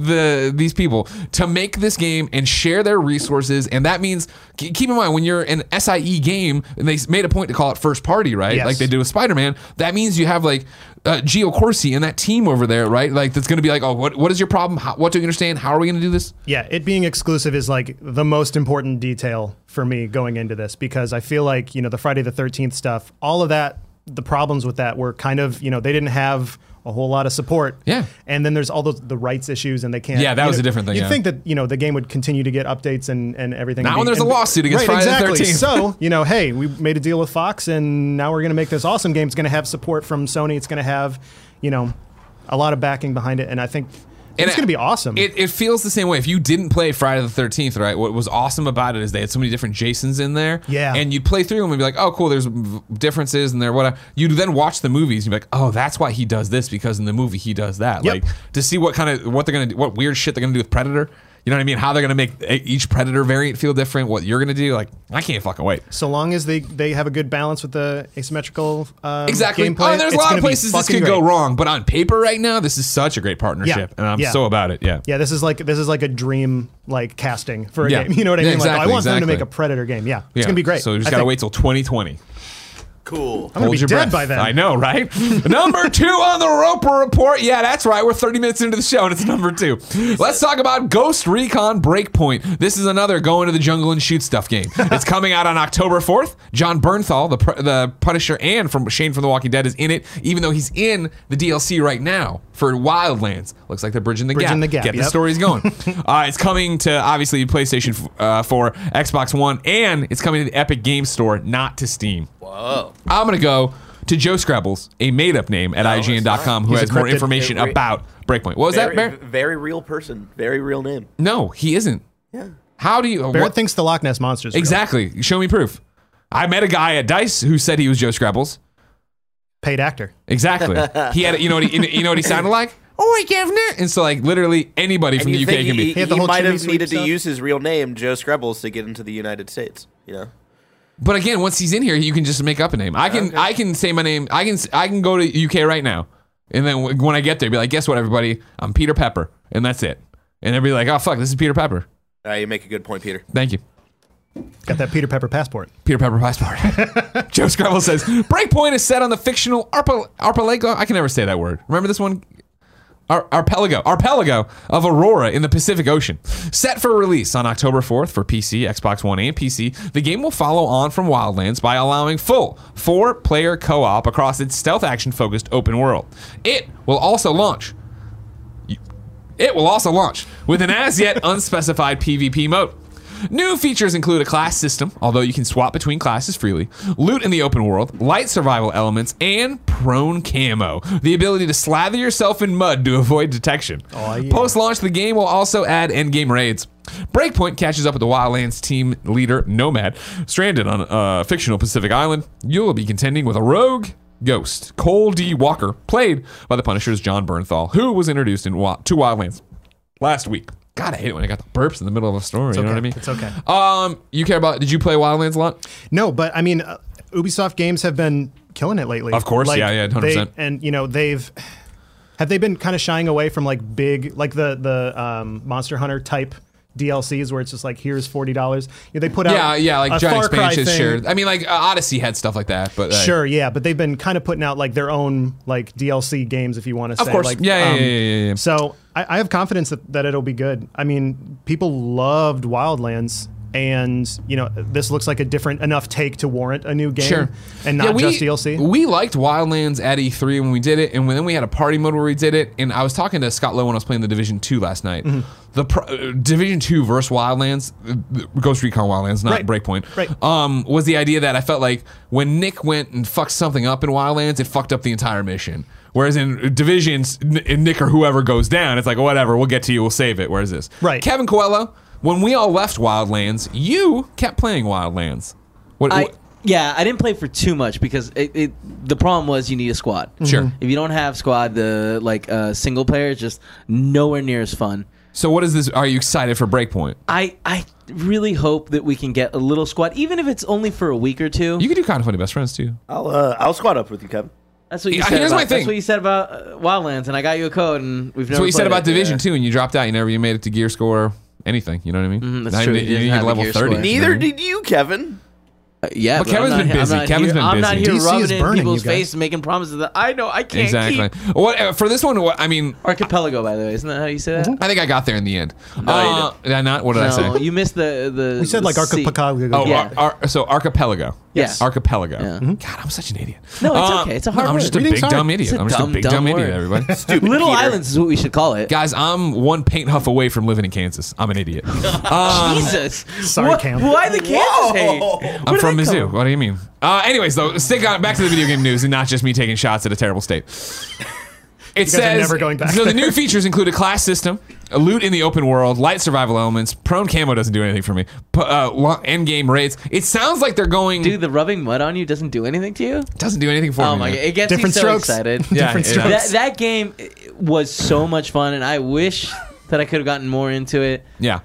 these people to make this game and share their resources, and that means keep in mind when you're an SIE game, and they made a point to call it first party, right? Yes. Like they did with Spider-Man. That means you have like Gio Corsi and that team over there, right? Like that's going to be like, oh, what is your problem? What do you understand? How are we going to do this? Yeah, it being exclusive is like the most important detail for me going into this, because I feel like, you know, the Friday the 13th stuff, all of that, the problems with that were kind of, you know, they didn't have a whole lot of support. Yeah. And then there's all the rights issues, and they can't. Yeah, that you was know, a different thing, You'd yeah. think that, you know, the game would continue to get updates and everything. Not when there's a and lawsuit against Friday the exactly. 13th. So, you know, hey, we made a deal with Fox, and now we're going to make this awesome game. It's going to have support from Sony. It's going to have, you know, a lot of backing behind it. And I think it's going to be awesome. It feels the same way. If you didn't play Friday the 13th, right, what was awesome about it is they had so many different Jasons in there. Yeah. And you'd play through them and be like, oh, cool, there's differences and there, whatever. You'd then watch the movies and be like, oh, that's why he does this, because in the movie he does that. Yep. Like, to see what they're going to do, what weird shit they're going to do with Predator. You know what I mean? How they're going to make each Predator variant feel different, what you're going to do. Like, I can't fucking wait. So long as they have a good balance with the asymmetrical Exactly. gameplay. Oh, there's a it's lot gonna of be places this fucking could go great. wrong, but on paper right now, this is such a great partnership, and I'm Yeah. so about it. Yeah. Yeah, this is like a dream like casting for a Yeah. game. You know what I Yeah, mean? Like, exactly, I want them to exactly. make a Predator game. Yeah, it's Yeah. gonna be great. So we just I got to think wait till 2020. Cool. I'm gonna Hold be your dead breath. by then. I know, right? Number 2 on the Roper Report. Yeah, that's right. We're 30 minutes into the show, and it's number 2. Let's talk about Ghost Recon Breakpoint. This is another go into the jungle and shoot stuff game. It's coming out on October 4th. John Bernthal, the Punisher, and from Shane from The Walking Dead is in it, even though he's in the DLC right now for Wildlands. Looks like they're bridging the gap. Get the yep. stories going. It's coming to, obviously, PlayStation 4, Xbox One, and it's coming to the Epic Games Store, not to Steam. Whoa. I'm going to go to Joe Scrabbles, a made-up name at IGN.com, who He's has more encrypted. information about Breakpoint. What was that, Barrett? Very real person. Very real name. No, he isn't. Yeah. How do you... Barrett what- thinks the Loch Ness monster's real. exactly. Show me proof. I met a guy at DICE who said he was Joe Scrabbles. Paid actor. Exactly. He had, you know what he sounded like? Oh, governor. And so, like, literally anybody from And the you UK think can be. He had the he whole might chimney have sweep needed to stuff? use his real name, Joe Scrabbles, to get into the United States. You know. But again, once he's in here, you can just make up a name. I can say my name. I can go to UK right now, and then when I get there, be like, guess what, everybody? I'm Peter Pepper, and that's it. And they'll be like, oh fuck, this is Peter Pepper. You make a good point, Peter. Thank you. Got that Peter Pepper passport. Peter Pepper passport. Joe Scrabble says, Breakpoint is set on the fictional archipelago. I can never say that word. Remember this one? Archipelago of Aurora in the Pacific Ocean. Set for release on October 4th for PC, Xbox One, and PC, the game will follow on from Wildlands by allowing full 4-player co-op across its stealth action-focused open world. It will also launch with an as-yet unspecified PvP mode. New features include a class system, although you can swap between classes freely, loot in the open world, light survival elements, and prone camo, the ability to slather yourself in mud to avoid detection. Oh, yeah. Post-launch, the game will also add endgame raids. Breakpoint catches up with the Wildlands team leader, Nomad. Stranded on a fictional Pacific island, you will be contending with a rogue ghost, Cole D. Walker, played by the Punisher's John Bernthal, who was introduced to Wildlands last week. God, I hate it when I got the burps in the middle of a story. You know what I mean? It's okay. You care about? Did you play Wildlands a lot? No, but I mean, Ubisoft games have been killing it lately. Of course, yeah, 100%. And you know, have they been kind of shying away from like big, like the Monster Hunter type DLCs where it's just like, here's $40. They put out Yeah, like a giant Far Cry expansions thing. shared. I mean, like Odyssey had stuff like that, but Sure, yeah, but they've been kind of putting out like their own like DLC games, if you want to say. Of course, like, yeah. So I have confidence that it'll be good. I mean, people loved Wildlands, and this looks like a different enough take to warrant a new game, Sure. and not just DLC. We liked Wildlands at E3 when we did it, and then we had a party mode where we did it. And I was talking to Scott Lowe when I was playing the Division 2 last night. The Division 2 versus Wildlands, Ghost Recon Wildlands, not Right. Breakpoint, Right. was the idea that I felt like when Nick went and fucked something up in Wildlands, it fucked up the entire mission. Whereas in Divisions, Nick or whoever goes down, it's like, whatever, we'll get to you, we'll save it. Whereas this. Right. Kevin Coelho, when we all left Wildlands, you kept playing Wildlands. Yeah, I didn't play for too much because the problem was you need a squad. Sure. If you don't have squad, the single player is just nowhere near as fun. So what is this? Are you excited for Breakpoint? I really hope that we can get a little squad, even if it's only for a week or two. You can do Kind of Funny Best Friends too. I'll squad up with you, Kevin. That's what you Yeah, said. here's my thing. That's what you said about Wildlands, and I got you a code, and we've never. That's what you said played about it. Division 2, and you dropped out. You never made it to gear score anything. You know what I mean? that's Not true. even- He You didn't didn't have get a level gear 30. score. Neither did you, Kevin. Yeah, But but Kevin's I'm been not- busy. I'm not Kevin's here, been I'm not busy. here DC is rubbing in burning, people's you guys. face and making promises that I know I can't Exactly. keep. What for this one? I mean, Archipelago, by the way, isn't that how you say that? I think I got there in the end. No, Did I not? What did I No, say? you missed the. We said like C. Archipelago. Oh, Yeah. so Archipelago. Yes. Archipelago. Yeah. God, I'm such an idiot. No, it's okay. It's a hard no, I'm word. just a Reading big hard. dumb idiot. It's a I'm just a dumb, big dumb dumb idiot, word. everybody. Stupid Little Peter. Islands is what we should call it. Guys, I'm one paint huff away from living in Kansas. I'm an idiot. Jesus. Sorry, What- Cam. Why the Kansas hate? I'm Where from did that Mizzou. come What do you mean? Anyways, though, stick on back to the video game news and not just me taking shots at a terrible state. It guys are says never going back so. The there. new features include a class system, a loot in the open world, light survival elements. Prone camo doesn't do anything for me. End game raids. It sounds like they're going. Dude, the rubbing mud on you doesn't do anything to you? doesn't do anything for me. Oh my man. god, it gets Different me so strokes. excited. Yeah, Different it- strokes. That game was so much fun, and I wish that I could have gotten more into it. Yeah.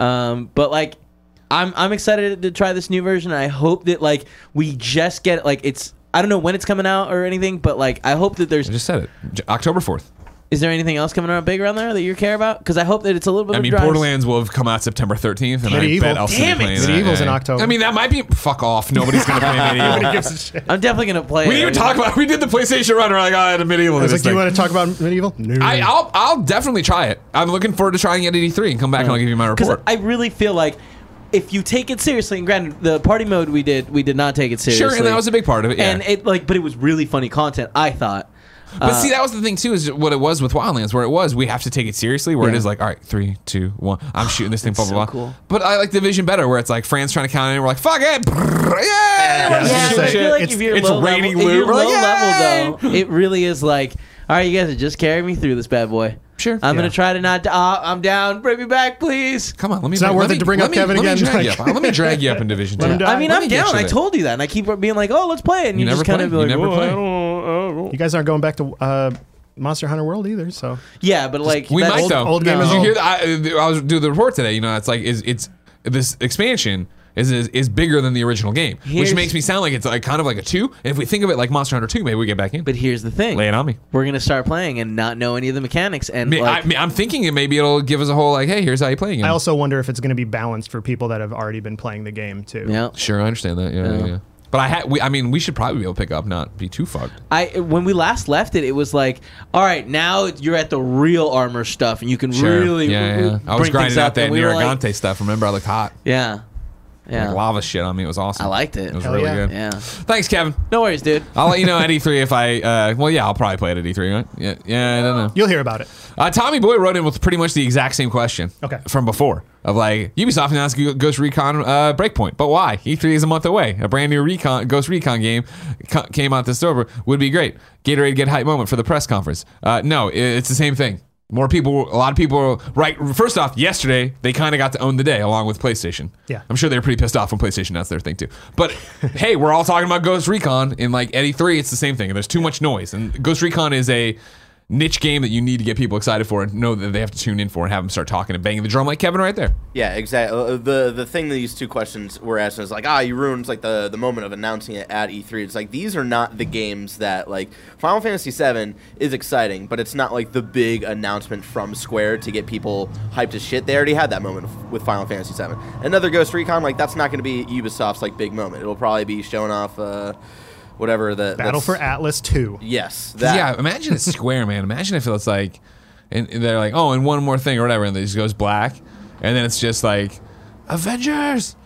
But like, I'm excited to try this new version. I hope that like we just get like it's. I don't know when it's coming out or anything, but like I hope that there's. I just said it. October 4th. Is there anything else coming out big around there that you care about? Because I hope that it's a little bit. I of mean, a drive. Borderlands will have come out September 13th, and Medieval. I bet I'll still be Damn it. playing that. Medieval's in Yeah. October. I mean, that might be. Fuck off. Nobody's going to play Medieval. Nobody gives a shit. I'm definitely gonna play. We didn't even talk about. We did the PlayStation run. We're like, oh, the Medieval. I was this like, do you thing. want to talk about Medieval? No. I'll definitely try it. I'm looking forward to trying it at E3 and come back and I'll give you my Because report. I really feel like if you take it seriously, and granted, the party mode we did not take it seriously. Sure, and that was a big part of it. Yeah. And it like, but it was really funny content. I thought. But see, that was the thing too, is what it was with Wildlands, where it was we have to take it seriously, where it Yeah. is like, all right, 3, 2, 1, I'm shooting this thing, blah blah so blah. cool. But I like Division better, where it's like Fran's trying to count it, and we're like, fuck it, yeah, Yeah, Yeah, Shit, but I feel like it's- if you're it's low raining level, if you're loot. We're low like, level though, it really is like, all right, you guys are just carrying me through this bad boy. Sure. I'm Yeah. gonna try to not. I'm down. Bring me back, please. Come on, let me. It's not worth it to bring up Kevin let again, Me drag you like- up. Let me drag you up in Division 2. Let him die. I mean, Let I'm me get down. you I there. told you that, and I keep being like, "Oh, let's play it." And You you, just never kind of be play. like, You never "Oh, play. I don't." You guys aren't going back to Monster Hunter World either, so Yeah, but like We that's- might though. old game Did as you well. hear that? I was doing the report today. You know, it's like it's this expansion is bigger than the original game, which Here's- makes me sound like it's like kind of like a 2. And if we think of it like Monster Hunter 2, maybe we get back in. But here's the thing: Lay it on me. we're gonna start playing and not know any of the mechanics, and I'm thinking it maybe it'll give us a whole like, hey, here's how you play again. I also wonder if it's going to be balanced for people that have already been playing the game too. yeah. Sure, I understand that. Yeah. But we should probably be able to pick up, not be too fucked. When we last left it, it was like, all right, now you're at the real armor stuff, and you can really yeah. I was bring things grinding out up, that and we were like- Neragante stuff. Remember, I looked hot. Yeah, yeah. Like lava shit on me. It was awesome. I liked it. It was Hell really yeah. good. Yeah. Thanks, Kevin. No worries, dude. I'll let you know at E3 if I. I'll probably play it at E3. Right? Yeah. I don't know. You'll hear about it. Tommy Boy wrote in with pretty much the exact same question. Okay. From before of like Ubisoft announced Ghost Recon Breakpoint, but why? E3 is a month away. A brand new Ghost Recon game came out this October. Would be great. Gatorade get hype moment for the press conference. No, it's the same thing. A lot of people, right? First off, yesterday they kind of got to own the day along with PlayStation. Yeah. I'm sure they're pretty pissed off when PlayStation announced their thing too. But hey, we're all talking about Ghost Recon, and like at E3, it's the same thing. And there's too much noise, and Ghost Recon is a niche game that you need to get people excited for and know that they have to tune in for and have them start talking and banging the drum like Kevin right there. Yeah, exactly. The thing that these two questions were asking is like, you ruined like the moment of announcing it at E3. It's like these are not the games that like Final Fantasy VII is exciting, but it's not like the big announcement from Square to get people hyped as shit. They already had that moment with Final Fantasy VII. Another Ghost Recon, like that's not going to be Ubisoft's like big moment. It'll probably be showing off whatever the Battle for Atlas 2. Yes, that. Yeah, imagine it's Square, man. Imagine if it's like, and they're like, oh, and one more thing or whatever, and it just goes black, and then it's just like, Avengers,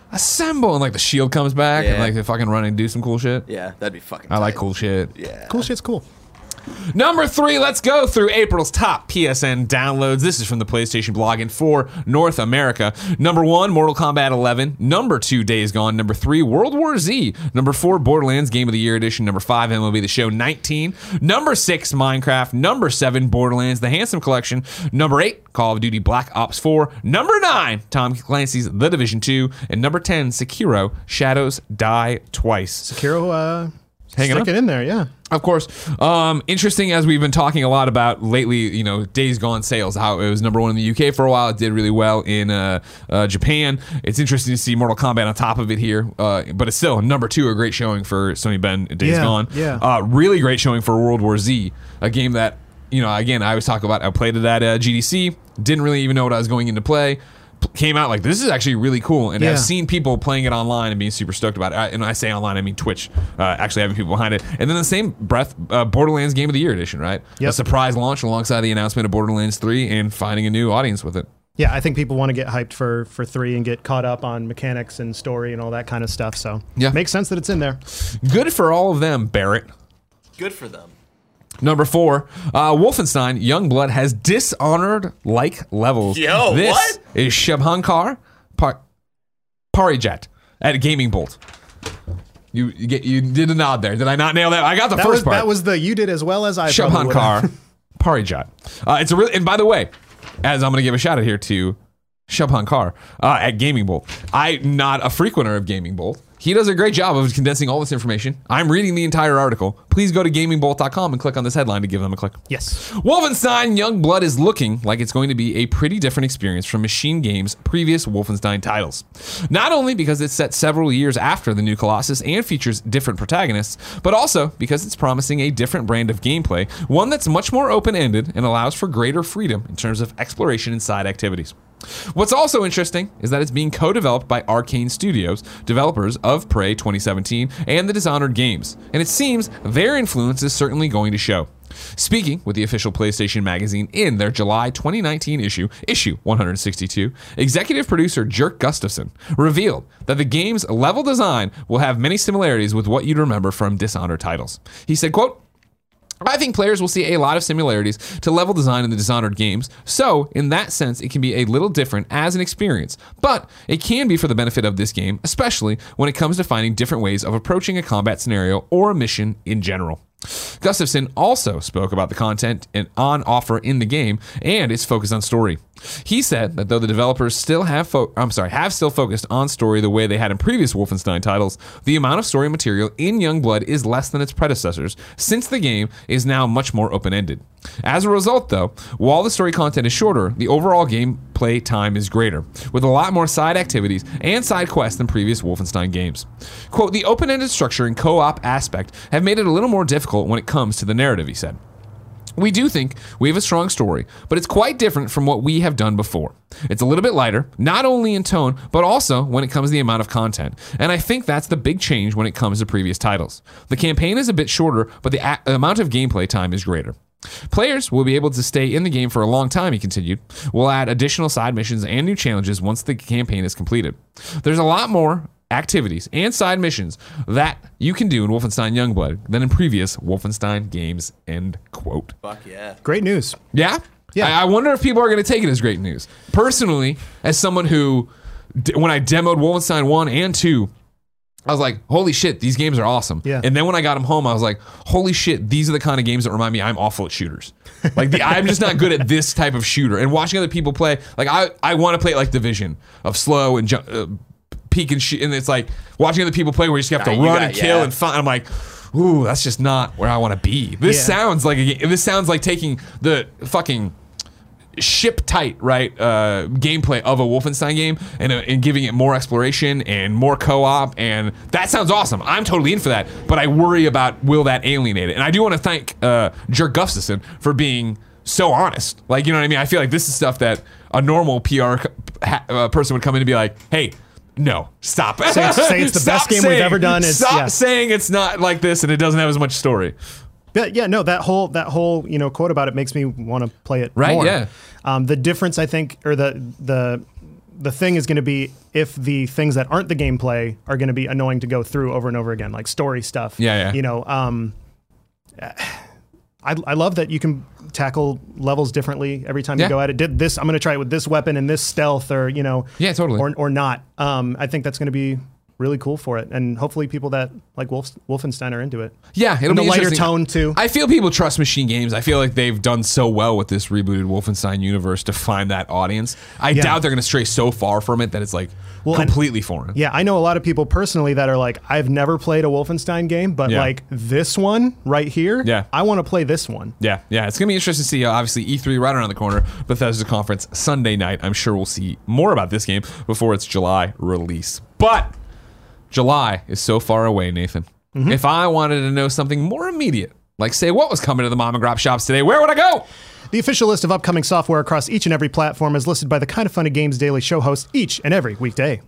assemble, and like the shield comes back, and Yeah. like they fucking run and do some cool shit. Yeah, that'd be fucking. I like tight. cool shit. Yeah. Cool shit's cool. Number 3, let's go through April's top PSN downloads. This is from the PlayStation blog and for North America. Number 1, Mortal Kombat 11. Number 2, Days Gone. Number 3, World War Z. Number 4, Borderlands Game of the Year Edition. Number 5, MLB The Show 19. Number 6, Minecraft. Number 7, Borderlands The Handsome Collection. Number 8, Call of Duty Black Ops 4. Number 9, Tom Clancy's The Division 2. And number 10, Sekiro Shadows Die Twice. Sekiro, Hanging on. sticking in there, yeah. Of course. Interesting, as we've been talking a lot about lately, Days Gone sales, how it was number 1 in the UK for a while. It did really well in Japan. It's interesting to see Mortal Kombat on top of it here. But it's still number 2, a great showing for Sony Ben Days Yeah, Gone. yeah. Really great showing for World War Z, a game that, again, I always talk about. I played it at GDC, didn't really even know what I was going into play. Came out like, this is actually really cool, and Yeah. I've seen people playing it online and being super stoked about it. And when I say online, I mean Twitch, actually having people behind it. And then the same breath, Borderlands Game of the Year Edition, right? Yep. A surprise launch alongside the announcement of Borderlands 3 and finding a new audience with it. Yeah, I think people want to get hyped for 3 and get caught up on mechanics and story and all that kind of stuff. So Yeah. makes sense that it's in there. Good for all of them, Barrett. Good for them. Number 4, Wolfenstein Youngblood has Dishonored-like levels. Yo, this what? is Shubhankar Parijat at Gaming Bolt. You did a nod there. Did I not nail that? I got the first part. That was you did as well as I probably would have. Shubhankar Parijat. It's a really, and by the way, as I'm going to give a shout out here to Shubhankar at Gaming Bolt. I'm not a frequenter of Gaming Bolt. He does a great job of condensing all this information. I'm reading the entire article. Please go to gamingbolt.com and click on this headline to give them a click. Yes. Wolfenstein Youngblood is looking like it's going to be a pretty different experience from Machine Games' previous Wolfenstein titles. Not only because it's set several years after the new Colossus and features different protagonists, but also because it's promising a different brand of gameplay, one that's much more open-ended and allows for greater freedom in terms of exploration and side activities. What's also interesting is that it's being co-developed by Arcane Studios, developers of Prey 2017 and the Dishonored games, and it seems their influence is certainly going to show. Speaking with the official PlayStation magazine in their July 2019 issue 162, executive producer Jerk Gustafson revealed that the game's level design will have many similarities with what you'd remember from Dishonored titles. He said, quote, I think players will see a lot of similarities to level design in the Dishonored games, so in that sense it can be a little different as an experience, but it can be for the benefit of this game, especially when it comes to finding different ways of approaching a combat scenario or a mission in general. Gustafson also spoke about the content on offer in the game and its focus on story. He said that though the developers still have still focused on story the way they had in previous Wolfenstein titles, the amount of story material in Youngblood is less than its predecessors, since the game is now much more open-ended. As a result, though, while the story content is shorter, the overall gameplay time is greater, with a lot more side activities and side quests than previous Wolfenstein games. Quote, the open-ended structure and co-op aspect have made it a little more difficult when it comes to the narrative, he said. We do think we have a strong story, but it's quite different from what we have done before. It's a little bit lighter, not only in tone, but also when it comes to the amount of content. And I think that's the big change when it comes to previous titles. The campaign is a bit shorter, but the amount of gameplay time is greater. Players will be able to stay in the game for a long time, he continued. We'll add additional side missions and new challenges once the campaign is completed. There's a lot more activities and side missions that you can do in Wolfenstein Youngblood than in previous Wolfenstein games, end quote. Fuck yeah. Great news. Yeah? Yeah. I wonder if people are going to take it as great news. Personally, as someone who, when I demoed Wolfenstein 1 and 2, I was like, holy shit, these games are awesome. Yeah. And then when I got them home, I was like, holy shit, these are the kind of games that remind me I'm awful at shooters. Like, I'm just not good at this type of shooter. And watching other people play, like, I want to play it like Division, of slow and peek and shoot. And it's like watching other people play where you just have to run and kill and find. I'm like, ooh, that's just not where I want to be. This sounds like taking the fucking ship tight, right, gameplay of a Wolfenstein game and giving it more exploration and more co-op, and that sounds awesome. I'm totally in for that, but I worry about, will that alienate it? And I do want to thank Jerk Gustafson for being so honest. Like, you know what I mean? I feel like this is stuff that a normal PR person would come in and be like, hey, no, stop. Say it's the best game we've ever done. Stop saying it's not like this and it doesn't have as much story. But yeah, no, that whole quote about it makes me want to play it right, more. Yeah. The difference, I think, or the the thing is going to be if the things that aren't the gameplay are going to be annoying to go through over and over again, like story stuff. Yeah. You know, I love that you can tackle levels differently every time you go at it. Did this? I'm going to try it with this weapon and this stealth, or you know, totally, or not. I think that's going to be really cool for it, and hopefully people that like Wolfenstein are into it. Yeah, it'll and be the lighter interesting. tone too. I feel people trust Machine Games. I feel like they've done so well with this rebooted Wolfenstein universe to find that audience. I doubt they're going to stray so far from it that it's like completely foreign. Yeah, I know a lot of people personally that are like, I've never played a Wolfenstein game, but like this one right here, I want to play this one. Yeah, it's going to be interesting to see. Obviously, E3 right around the corner. Bethesda conference Sunday night. I'm sure we'll see more about this game before its July release. But July is so far away, Nathan. If I wanted to know something more immediate, like say what was coming to the mom and grop shops today, where would I go? The official list of upcoming software across each and every platform is listed by the Kind of Funny Games Daily Show hosts each and every weekday.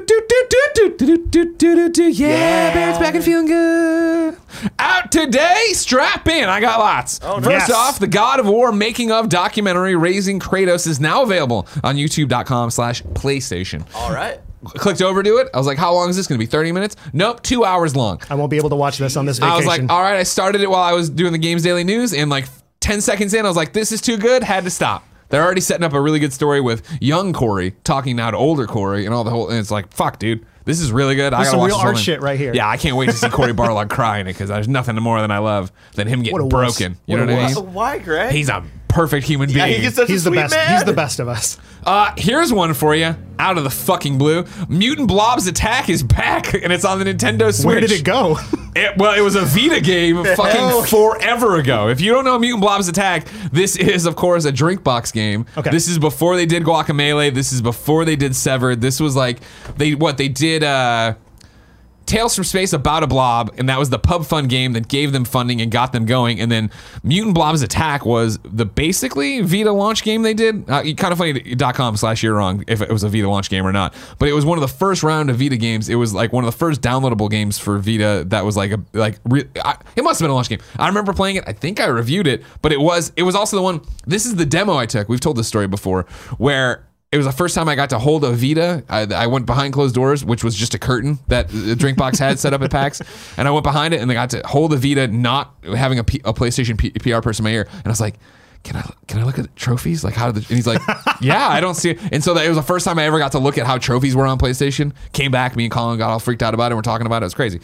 Yeah, Barrett's back and feeling good. Out today, strap in. I got lots. First off, the God of War making of documentary Raising Kratos is now available on youtube.com/PlayStation. All right. Clicked over to it. I was like, how long is this going to be? 30 minutes? Nope, 2 hours long. I won't be able to watch this on this vacation. I was like, all right, I started it while I was doing the Games Daily News, and like 10 seconds in, I was like, this is too good, had to stop. They're already setting up a really good story with young Corey talking now to older Corey and all the whole, and it's like, fuck, dude, this is really good. I gotta some watch real this whole art thing. shit right here. Yeah, I can't wait to see Corey Barlog cry in it because there's nothing more than I love than him getting broken. You know what I mean? Why, Greg? He's a perfect human being. Yeah, he's such He's a the sweet best. man. He's the best of us. Here's one for you, out of the fucking blue. Mutant Blob's Attack is back, and it's on the Nintendo Switch. Where did it go? It was a Vita game fucking forever ago. If you don't know Mutant Blob's Attack, this is, of course, a Drinkbox game. Okay. This is before they did Guacamelee. This is before they did Severed. This was like, they did Tales from Space About a Blob, and that was the pub fun game that gave them funding and got them going. And then Mutant Blob's Attack was the basically Vita launch game they did. Kindoffunny.com/you're wrong if it was a Vita launch game or not. But it was one of the first round of Vita games. It was like one of the first downloadable games for Vita that was like it must have been a launch game. I remember playing it. I think I reviewed it, but it was also the one. This is the demo I took. We've told this story before, where it was the first time I got to hold a Vita. I went behind closed doors, which was just a curtain that the Drinkbox had set up at PAX. And I went behind it and I got to hold a Vita, not having a PlayStation PR person in my ear. And I was like, can I look at the trophies? Like, how did and he's like, yeah, I don't see it. And so it was the first time I ever got to look at how trophies were on PlayStation. Came back, me and Colin got all freaked out about it. We're talking about it. It was crazy.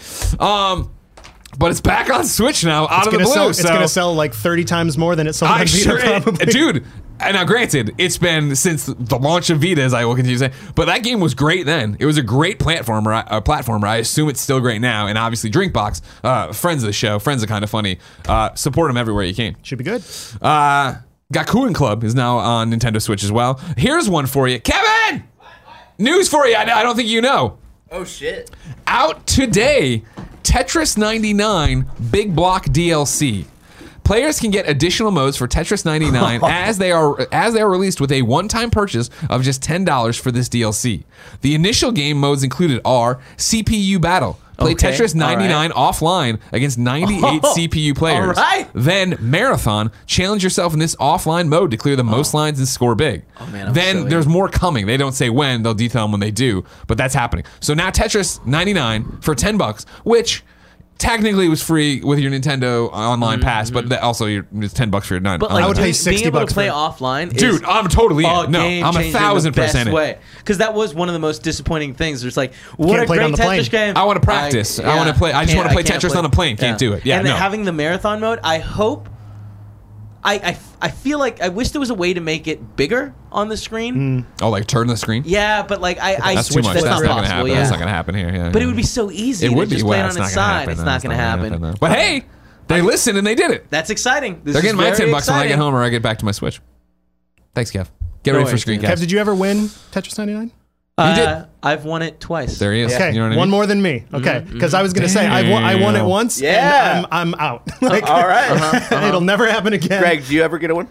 But it's back on Switch now, out of the blue. It's going to sell like 30 times more than it sold on Vita, probably. Dude. And now, granted, it's been since the launch of Vita, as I will continue to say, but that game was great then. It was a great platformer. I assume it's still great now. And obviously, Drinkbox, friends of the show, friends are kind of funny. Support them everywhere you can. Should be good. Gakuen Club is now on Nintendo Switch as well. Here's one for you, Kevin. News for you. I don't think you know. Oh shit! Out today, Tetris 99 Big Block DLC. Players can get additional modes for Tetris 99 as they are released with a one-time purchase of just $10 for this DLC. The initial game modes included are CPU Battle. Play Tetris 99 offline against 98 CPU players. Then Marathon. Challenge yourself in this offline mode to clear the most lines and score big. Then there's more coming. They don't say when. They'll detail them when they do. But that's happening. So now Tetris 99 for $10, which technically was free with your Nintendo Online Pass, but also it's $10 for your $9. But like, I would pay being $60 able to play for it. offline, Dude, I'm totally in. No, I'm game-changing 1,000% in. way. Because that was one of the most disappointing things. There's like, what Can't a play it great on the plane. Tetris game. I want to practice. I want to play. I just want to play Tetris on a plane. Can't do it. Yeah, and no. then having the marathon mode, I hope. I feel like I wish there was a way to make it bigger on the screen. Oh, like turn the screen? Yeah, but like That's too much. That's not That's not going to possible. happen. Yeah. That's not going to happen here. Yeah, But yeah. it would be so easy. It to would be. just Well, play it it's on not its gonna side. happen, It's though. not going to happen. though. But hey, they listened and they did it. That's exciting. This They're getting is my very $10 when I exciting. get home or I get back to my Switch. Thanks, Kev. Get No ready for worries, screencast. Kev, did you ever win Tetris 99? You did. I've won it twice. There he is. Okay, You know what I mean? one more than me. Okay, because I was going to say I won it once. Yeah. and I'm out. Like, All right. it'll never happen again. Greg, do you ever get a win?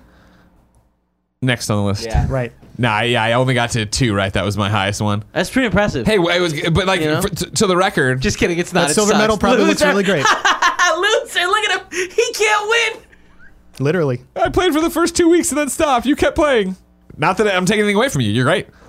Next on the list. Yeah. Right. Nah, yeah, I only got to 2, right? That was my highest one. That's pretty impressive. Hey, it was, but like, You know? to the record, Just kidding. It's not. That It silver sucks. medal probably looks Loser. really great. Loser. Look at him. He can't win. Literally. I played for the first 2 weeks and then stopped. You kept playing. Not that I'm taking anything away from you. You're great.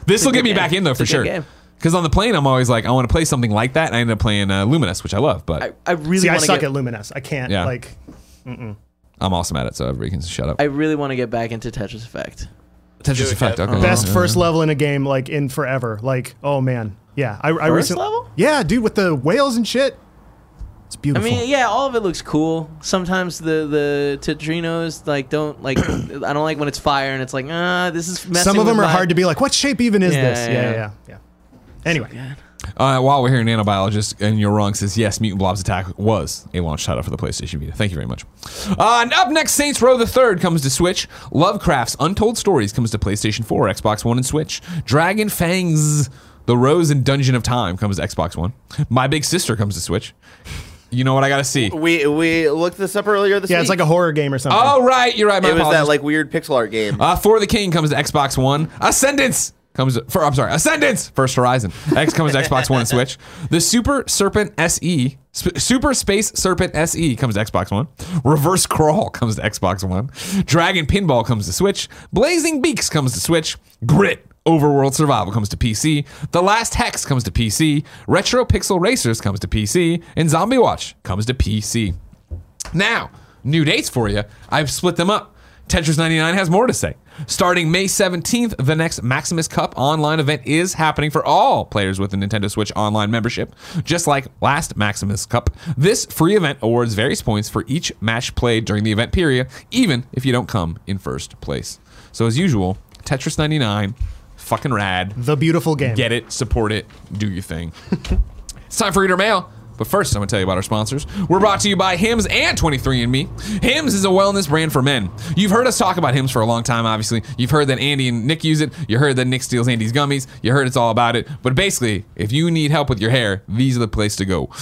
This will It's a get me good back game. in though It's for a good sure. game. Because on the plane, I'm always like, I want to play something like that. And I ended up playing Luminous, which I love. But I really See, I want to suck get. at Luminous. I can't Yeah. like. I'm awesome at it, so everybody can shut up. I really want to get back into Tetris Effect. Tetris Do it, Effect. Kev. Okay. Best Yeah. first level in a game like in forever. Like, oh man, yeah. I First recently, level? yeah, dude, with the whales and shit. It's I beautiful. mean, yeah, all of it looks cool. Sometimes the Tetrinos like don't like. I don't like when it's fire and it's like this is messing Some of them with are my- hard to be like, what shape even is Yeah, this? yeah. Yeah. Anyway, While we're here, Nanobiologist and You're Wrong says, yes, Mutant Blob's Attack was a launch title for the PlayStation Vita. Thank you very much. And up next, Saints Row the Third comes to Switch. Lovecraft's Untold Stories comes to PlayStation 4, Xbox One, and Switch. Dragon Fangs, The Rose and Dungeon of Time comes to Xbox One. My Big Sister comes to Switch. You know what I gotta see? We looked this up earlier this week. yeah, it's like a horror game or something. Oh, right, you're right. My It was apologies. that like weird pixel art game. For the King comes to Xbox One. Ascendance comes to, Ascendance First Horizon. X comes to Xbox One and Switch. The Super Serpent SE, Super Space Serpent SE comes to Xbox One. Reverse Crawl comes to Xbox One. Dragon Pinball comes to Switch. Blazing Beaks comes to Switch. Grit Overworld Survival comes to PC. The Last Hex comes to PC. Retro Pixel Racers comes to PC. And Zombie Watch comes to PC. Now, new dates for you. I've split them up. Tetris 99 has more to say. Starting May 17th, the next Maximus Cup online event is happening for all players with a Nintendo Switch Online membership. Just like last Maximus Cup, this free event awards various points for each match played during the event period, even if you don't come in first place. So as usual, Tetris 99, fucking rad. The beautiful game. Get it, support it, do your thing. It's time for Reader Mail. But first, I'm going to tell you about our sponsors. We're brought to you by Hims and 23andMe. Hims is a wellness brand for men. You've heard us talk about Hims for a long time, obviously. You've heard that Andy and Nick use it. You heard that Nick steals Andy's gummies. You heard it's all about it. But basically, if you need help with your hair, these are the place to go.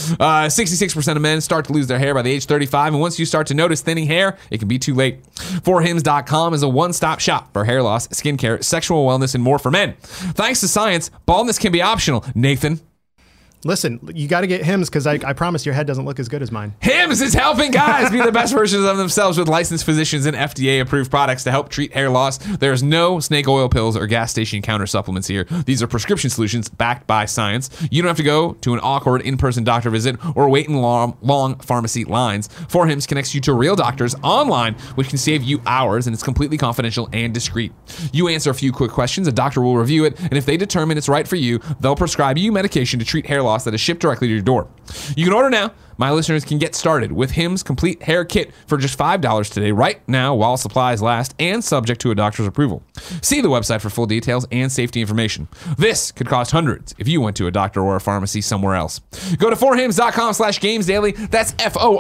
66% of men start to lose their hair by the age 35. And once you start to notice thinning hair, it can be too late. 4hims.com is a one-stop shop for hair loss, skincare, sexual wellness, and more for men. Thanks to science, baldness can be optional. Nathan. Listen, you got to get Hims because I promise your head doesn't look as good as mine. Hims is helping guys be the best versions of themselves with licensed physicians and FDA-approved products to help treat hair loss. There's no snake oil pills or gas station counter supplements here. These are prescription solutions backed by science. You don't have to go to an awkward in-person doctor visit or wait in long pharmacy lines. 4Hims connects you to real doctors online, which can save you hours, and it's completely confidential and discreet. You answer a few quick questions, a doctor will review it, and if they determine it's right for you, they'll prescribe you medication to treat hair loss that is shipped directly to your door. You can order now. My listeners can get started with Hims Complete Hair Kit for just $5 today, right now while supplies last and subject to a doctor's approval. See the website for full details and safety information. This could cost hundreds if you went to a doctor or a pharmacy somewhere else. Go to 4hims.com/gamesdaily. That's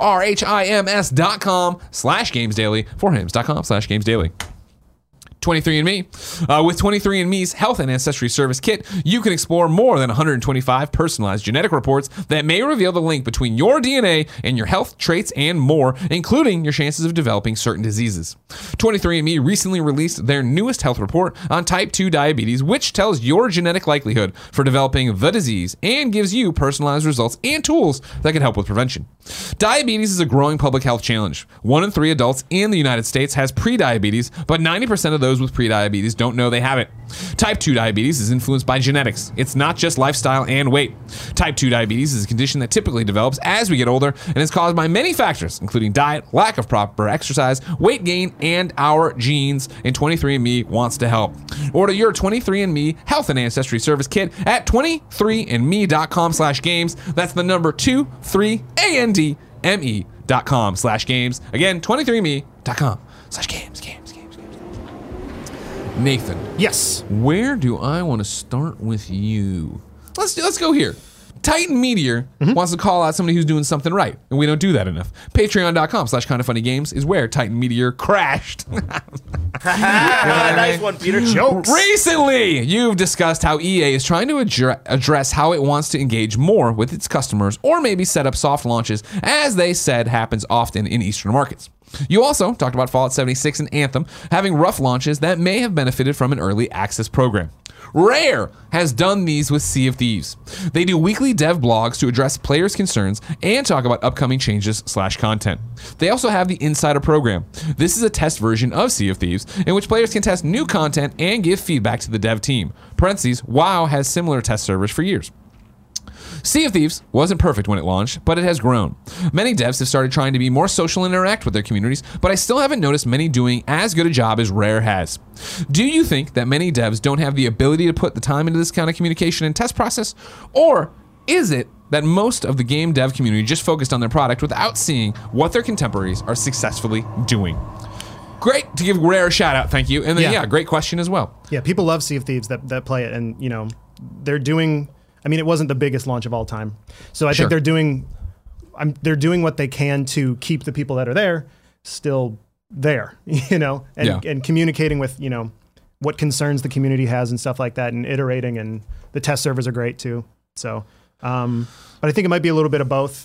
FORHIMS.com/gamesdaily. 4hims.com/gamesdaily. 23andMe. With 23andMe's Health and Ancestry Service Kit, you can explore more than 125 personalized genetic reports that may reveal the link between your DNA and your health traits and more, including your chances of developing certain diseases. 23andMe recently released their newest health report on type 2 diabetes, which tells your genetic likelihood for developing the disease and gives you personalized results and tools that can help with prevention. Diabetes is a growing public health challenge. 1 in 3 adults in the United States has prediabetes, but 90% of those with prediabetes don't know they have it. Type 2 diabetes is influenced by genetics. It's not just lifestyle and weight. Type 2 diabetes is a condition that typically develops as we get older and is caused by many factors, including diet, lack of proper exercise, weight gain, and our genes, and 23andMe wants to help. Order your 23andMe Health and Ancestry Service Kit at 23andme.com/games. That's the number 23andme.com/games. Again, 23andme.com/games. Nathan, Yes. where do I want to start with you? Let's go here. Titan Meteor wants to call out somebody who's doing something right, and we don't do that enough. Patreon.com/kindoffunnygames is where Titan Meteor crashed. Nice one, Peter. Jokes. Recently, you've discussed how EA is trying to address how it wants to engage more with its customers, or maybe set up soft launches, as they said happens often in Eastern markets. You also talked about Fallout 76 and Anthem having rough launches that may have benefited from an early access program. Rare has done these with Sea of Thieves. They do weekly dev blogs to address players' concerns and talk about upcoming changes/content. They also have the Insider program. This is a test version of Sea of Thieves in which players can test new content and give feedback to the dev team. Parentheses, WoW has similar test servers for years. Sea of Thieves wasn't perfect when it launched, but it has grown. Many devs have started trying to be more social and interact with their communities, but I still haven't noticed many doing as good a job as Rare has. Do you think that many devs don't have the ability to put the time into this kind of communication and test process? Or is it that most of the game dev community just focused on their product without seeing what their contemporaries are successfully doing? Great to give Rare a shout out, thank you. And then, great question as well. Yeah, people love Sea of Thieves that play it, and they're doing. I mean, it wasn't the biggest launch of all time, so I think they're doing what they can to keep the people that are there still there, and communicating with what concerns the community has and stuff like that, and iterating. And the test servers are great too. So, but I think it might be a little bit of both.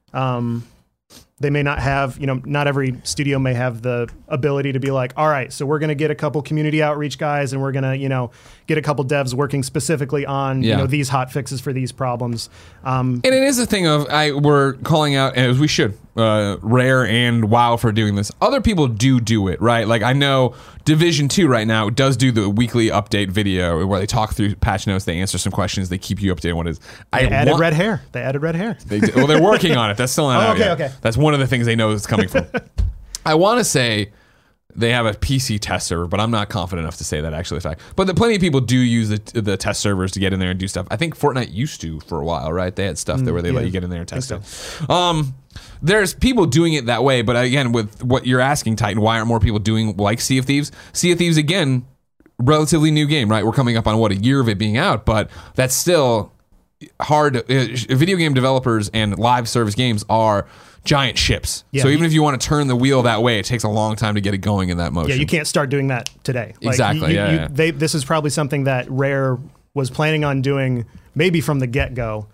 They may not have, not every studio may have the ability to be like, all right, so we're going to get a couple community outreach guys and we're going to, get a couple devs working specifically on, these hot fixes for these problems. And it is a thing of, we're calling out, as we should, Rare and WoW for doing this. Other people do it, right? Like I know Division 2 right now does do the weekly update video where they talk through patch notes, they answer some questions, they keep you updated on what it is. They added red hair. Well, they're working on it. That's still not out yet. Okay. That's one of the things they know it's coming from. I want to say they have a PC test server, but I'm not confident enough to say that actually. Fact, but plenty of people do use the test servers to get in there and do stuff. I think Fortnite used to for a while, right? They had stuff there where they let you get in there and test it. There's people doing it that way, but again, with what you're asking, Titan, why aren't more people doing like Sea of Thieves? Sea of Thieves, again, relatively new game, right? We're coming up on a year of it being out, but that's still hard. Video game developers and live service games are giant ships. Yeah, so even if you want to turn the wheel that way, it takes a long time to get it going in that motion. Yeah, you can't start doing that today. Exactly. This is probably something that Rare was planning on doing maybe from the get-go.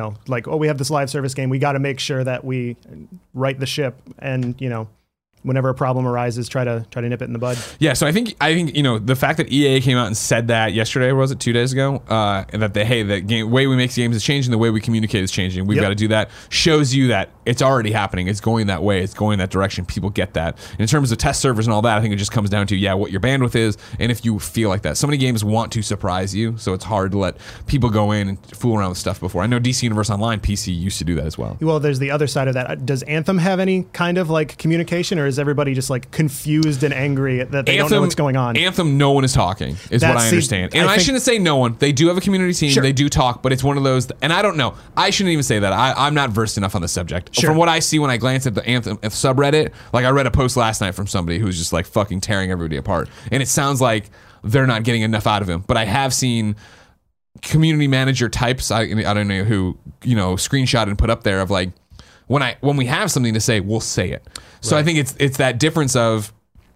We have this live service game. We got to make sure that we right the ship and, whenever a problem arises, try to nip it in the bud. Yeah, so I think the fact that EA came out and said that yesterday, or was it 2 days ago, and that the way we make games is changing, the way we communicate is changing. We've got to do that. Shows you that it's already happening. It's going that way. It's going that direction. People get that. And in terms of test servers and all that, I think it just comes down to what your bandwidth is, and if you feel like that. So many games want to surprise you, so it's hard to let people go in and fool around with stuff before. I know DC Universe Online PC used to do that as well. Well, there's the other side of that. Does Anthem have any kind of communication, or is everybody just confused and angry that they don't know what's going on? Anthem, no one is talking, is what I understand. And I shouldn't say no one. They do have a community team. Sure. They do talk, but it's one of those, and I don't know. I shouldn't even say that. I'm not versed enough on the subject. Sure. From what I see when I glance at the Anthem subreddit, I read a post last night from somebody who's just fucking tearing everybody apart. And it sounds like they're not getting enough out of him. But I have seen community manager types, I don't know who, screenshot and put up there of when we have something to say, we'll say it. So I think it's that difference of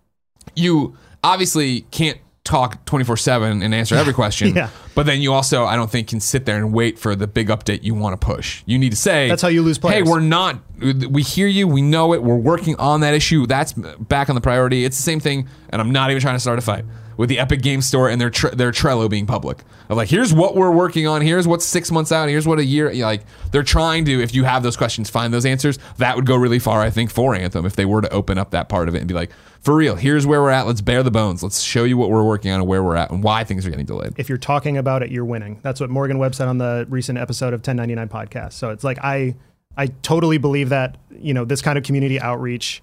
you obviously can't talk 24/7 and answer every question, but then you also, I don't think, can sit there and wait for the big update you want to push. You need to say, that's how you lose players. Hey, we hear you, we know it, we're working on that issue, that's back on the priority. It's the same thing, and I'm not even trying to start a fight with the Epic Game Store and their Trello being public. Of here's what we're working on, here's what's 6 months out, here's what a year, they're trying to, if you have those questions, find those answers. That would go really far, I think, for Anthem, if they were to open up that part of it and be for real, here's where we're at, let's bare the bones, let's show you what we're working on and where we're at and why things are getting delayed. If you're talking about it, you're winning. That's what Morgan Webb said on the recent episode of 1099 podcast. So it's I totally believe that, this kind of community outreach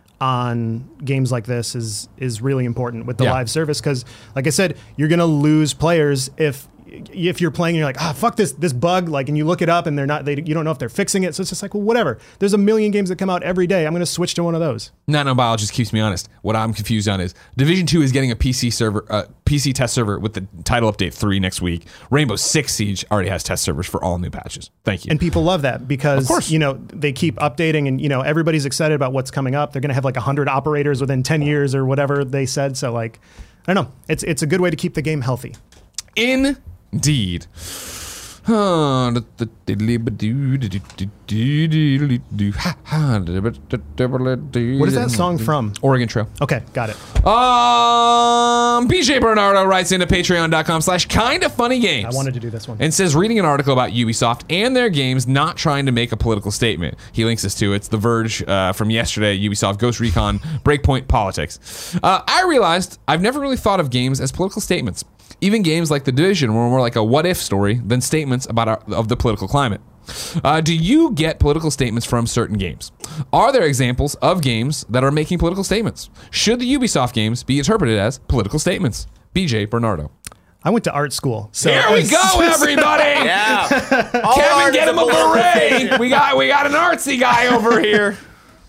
on games like this is really important with the live service, because like I said, you're gonna lose players if you're playing and you're fuck this bug, and you look it up and you don't know if they're fixing it, so it's just well, whatever, there's a million games that come out every day, I'm gonna switch to one of those. Nanobiologist keeps me honest. What I'm confused on is Division 2 is getting a PC test server with the title update 3 next week. Rainbow Six Siege already has test servers for all new patches. Thank you. And people love that because of course, they keep updating, and everybody's excited about what's coming up. They're gonna have 100 operators within 10 years or whatever they said. So I don't know, it's a good way to keep the game healthy. Indeed. What What is that song from? Oregon Trail. Okay, got it. BJ Bernardo writes into patreon.com/kindafunnygames. I wanted to do this one. And says, reading an article about Ubisoft and their games not trying to make a political statement. He links us to it's The Verge from yesterday, Ubisoft, Ghost Recon, Breakpoint, Politics. I realized I've never really thought of games as political statements. Even games like The Division were more like a what-if story than statements of the political climate. Do you get political statements from certain games? Are there examples of games that are making political statements? Should the Ubisoft games be interpreted as political statements? BJ Bernardo. I went to art school. So Here we go, everybody! Yeah. Kevin, get him a beret! We got an artsy guy over here.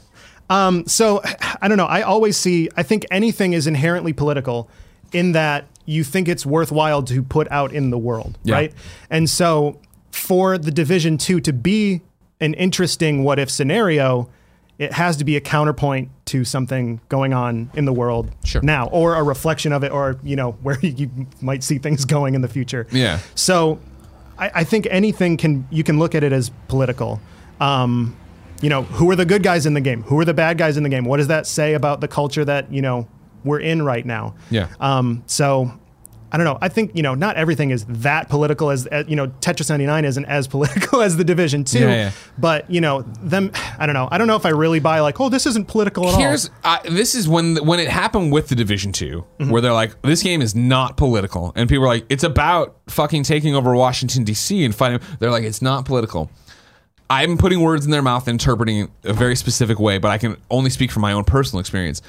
So I don't know. I think anything is inherently political in that you think it's worthwhile to put out in the world, Yeah. right? And so for the Division 2 to be an interesting what if scenario, it has to be a counterpoint to something going on in the world Sure. now, or a reflection of it, or where you might see things going in the future. Yeah. So I think anything you can look at it as political. Who are the good guys in the game? Who are the bad guys in the game? What does that say about the culture that we're in right now? Yeah. So I don't know. I think not everything is that political as Tetris 99 isn't as political as the Division 2. Yeah. But them. I don't know. I don't know if I really buy this isn't political at all. This is when it happened with the Division 2, where they're like, this game is not political, and people are like, it's about fucking taking over Washington D.C. and fighting. They're like, it's not political. I'm putting words in their mouth, interpreting it a very specific way, but I can only speak from my own personal experience.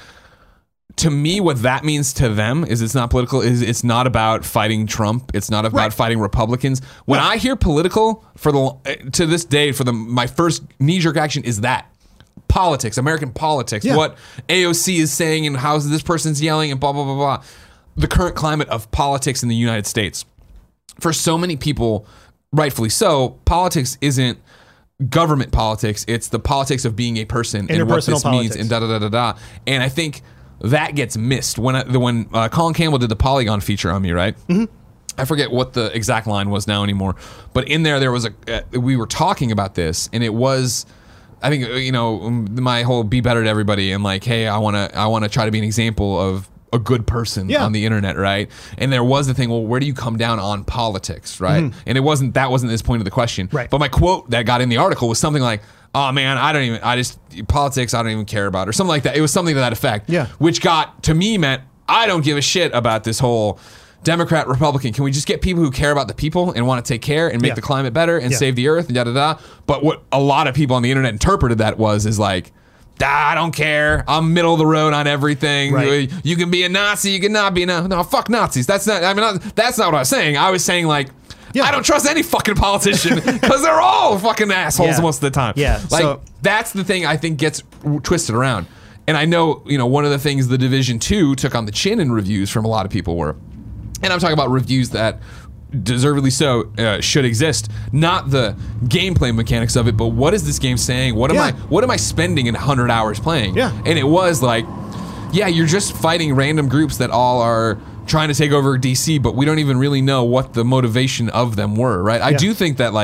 To me, what that means to them is it's not political. It's not about fighting Trump. It's not about fighting Republicans. When I hear political, to this day, my first knee-jerk action is that. Politics, American politics, what AOC is saying and how this person's yelling and blah, blah, blah, blah. The current climate of politics in the United States. For so many people, rightfully so, politics isn't government politics. It's the politics of being a person and what this means and da-da-da-da-da. And I think that gets missed when Colin Campbell did the Polygon feature on me, right? Mm-hmm. I forget what the exact line was now anymore, but in there was we were talking about this, and it was, I think my whole be better to everybody and like, hey, I want to try to be an example of a good person on the internet, right? And there was the thing, well, where do you come down on politics, right? Mm-hmm. And that wasn't this point of the question, right? But my quote that got in the article was something like, oh man, politics I don't even care about, or something like that. It was something to that effect. Yeah. Which to me meant, I don't give a shit about this whole Democrat, Republican. Can we just get people who care about the people and want to take care and make the climate better and save the earth and da-da-da? But what a lot of people on the internet interpreted that is like, I don't care. I'm middle of the road on everything. Right. You can be a Nazi, you can not be a Nazi. No, fuck Nazis. That's not what I was saying. I was saying like, I don't trust any fucking politician because they're all fucking assholes most of the time. Yeah. That's the thing I think gets twisted around. And I know, one of the things the Division 2 took on the chin in reviews from a lot of people were, and I'm talking about reviews that deservedly so should exist, not the gameplay mechanics of it, but what is this game saying? What am I spending 100 hours playing? Yeah. And it was like, you're just fighting random groups that all are trying to take over DC, but we don't even really know what the motivation of them were, right? I do think that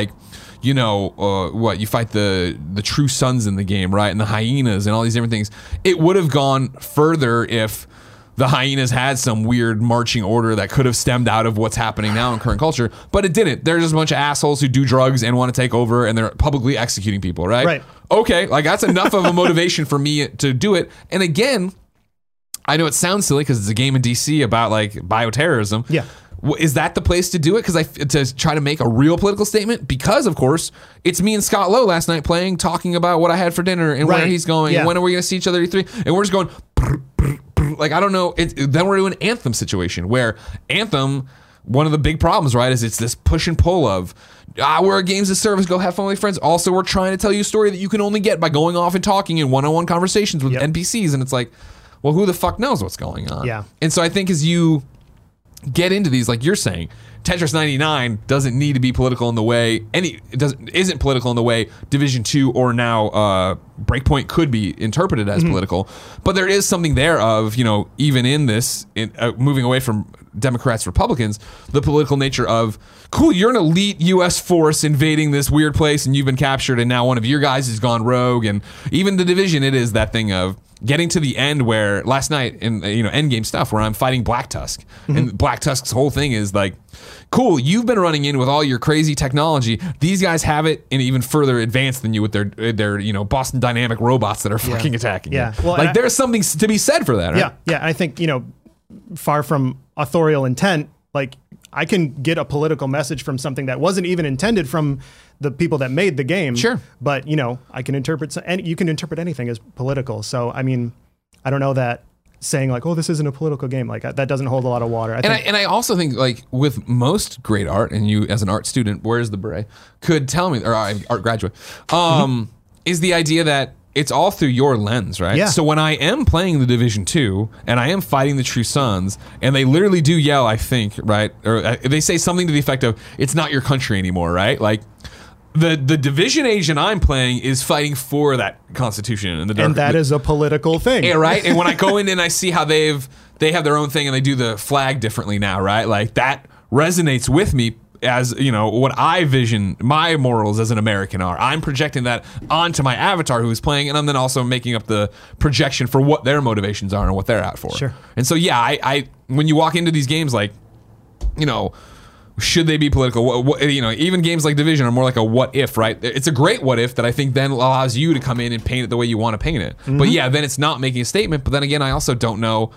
you fight the true sons in the game, right? And the hyenas and all these different things. It would have gone further if the hyenas had some weird marching order that could have stemmed out of what's happening now in current culture, but it didn't. They're just a bunch of assholes who do drugs and want to take over, and they're publicly executing people, right? Right. Okay, that's enough of a motivation for me to do it. And again, I know it sounds silly because it's a game in DC about bioterrorism. Yeah. Is that the place to do it? To try to make a real political statement? Because of course it's me and Scott Lowe last night talking about what I had for dinner and where he's going and when are we going to see each other at E3, and we're just going I don't know. Then we're doing Anthem situation where Anthem, one of the big problems, right, is it's this push and pull of we're a games as service, go have fun with friends. Also, we're trying to tell you a story that you can only get by going off and talking in one-on-one conversations with NPCs, and it's like, well, who the fuck knows what's going on? Yeah. And so I think as you get into these, like you're saying, Tetris 99 doesn't need to be political in the way isn't political in the way Division 2 or now Breakpoint could be interpreted as political. But there is something there of, even in this, moving away from Democrats, Republicans, the political nature of, cool, you're an elite U.S. force invading this weird place and you've been captured and now one of your guys has gone rogue. And even The Division, it is that thing of getting to the end where last night in endgame stuff where I'm fighting Black Tusk. And Black Tusk's whole thing is like, cool, you've been running in with all your crazy technology. These guys have it in even further advanced than you with their Boston Dynamic robots that are fucking attacking you. Well, like there's something to be said for that, right? Yeah. I think, far from authorial intent, like I can get a political message from something that wasn't even intended from the people that made the game. Sure. But, I can interpret, and you can interpret anything as political. So, I mean, I don't know that saying like, oh, this isn't a political game, like that doesn't hold a lot of water. I also think like with most great art, and you as an art student, where's the beret, could tell me, or art graduate, is the idea that it's all through your lens, right? Yeah. So when I am playing the Division 2 and I am fighting the True Sons, and they literally do yell, I think, right? Or they say something to the effect of, it's not your country anymore, right? Like the Division agent I'm playing is fighting for that Constitution and the dark. And that is a political thing. Yeah, right? And when I go in and I see how they have their own thing and they do the flag differently now, right? Like that resonates with me as, what I vision my morals as an American are. I'm projecting that onto my avatar who is playing, and I'm then also making up the projection for what their motivations are and what they're out for. Sure. And so, yeah, I when you walk into these games, like, should they be political? Even games like Division are more like a what if, right? It's a great what if that I think then allows you to come in and paint it the way you want to paint it. But yeah, then it's not making a statement. But then again, I also don't know.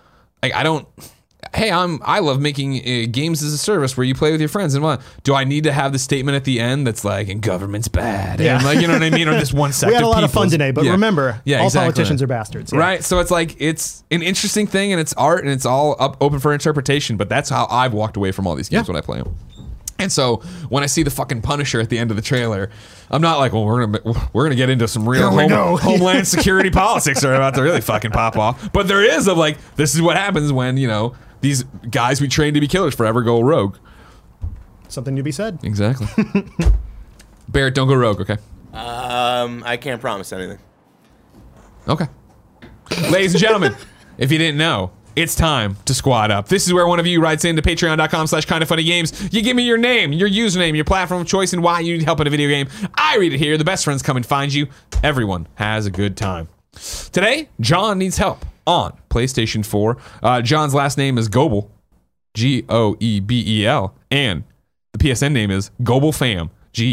I love making games as a service where you play with your friends, and what do I need to have the statement at the end that's like, and government's bad, and like, you know what I mean, or just one sect. We had of a lot of fun people's- today, but remember, all exactly. politicians are bastards, yeah. Right? So it's like it's an interesting thing, and it's art, and it's all open for interpretation. But that's how I've walked away from all these games when I play them. And so when I see the fucking Punisher at the end of the trailer, I'm not like, well, we're gonna get into some real homeland security politics that are about to really fucking pop off. But there is of like, this is what happens when these guys we trained to be killers forever go rogue. Something to be said. Exactly. Barrett, don't go rogue, okay? I can't promise anything. Okay. Ladies and gentlemen, if you didn't know, it's time to squad up. This is where one of you writes into patreon.com/kindoffunnygames. You give me your name, your username, your platform of choice, and why you need help in a video game. I read it here. The best friends come and find you. Everyone has a good time. Today, John needs help on PlayStation 4. John's last name is Goebel, Goebel, and the PSN name is GoebelFam,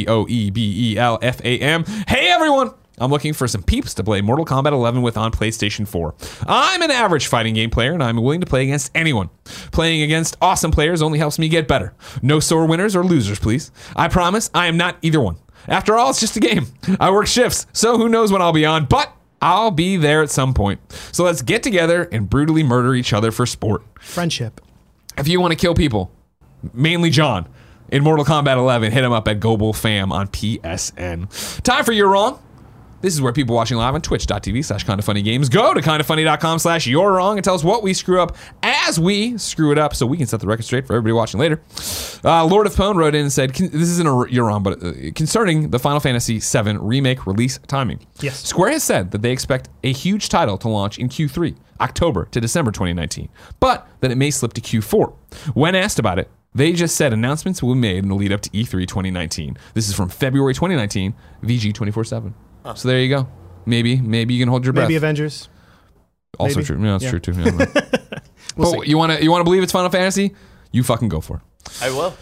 GoebelFam. Hey everyone! I'm looking for some peeps to play Mortal Kombat 11 with on PlayStation 4. I'm an average fighting game player, and I'm willing to play against anyone. Playing against awesome players only helps me get better. No sore winners or losers, please. I promise I am not either one. After all, it's just a game. I work shifts, so who knows when I'll be on, but I'll be there at some point. So let's get together and brutally murder each other for sport. Friendship. If you want to kill people, mainly John, in Mortal Kombat 11, hit him up at GoebelFam on PSN. Time for You're Wrong. This is where people watching live on twitch.tv/kindoffunnygames go to kindoffunny.com/you're wrong and tell us what we screw up as we screw it up so we can set the record straight for everybody watching later. Lord of Pone wrote in and said, this isn't a You're Wrong, but concerning the Final Fantasy VII remake release timing. Yes. Square has said that they expect a huge title to launch in Q3, October to December 2019, but that it may slip to Q4. When asked about it, they just said announcements will be made in the lead up to E3 2019. This is from February 2019, VG 24/7. So there you go. Maybe you can hold your breath. Maybe Avengers. Also maybe. true. Yeah, that's true too. Yeah, We'll but see. you want to believe it's Final Fantasy? You fucking go for it. I will.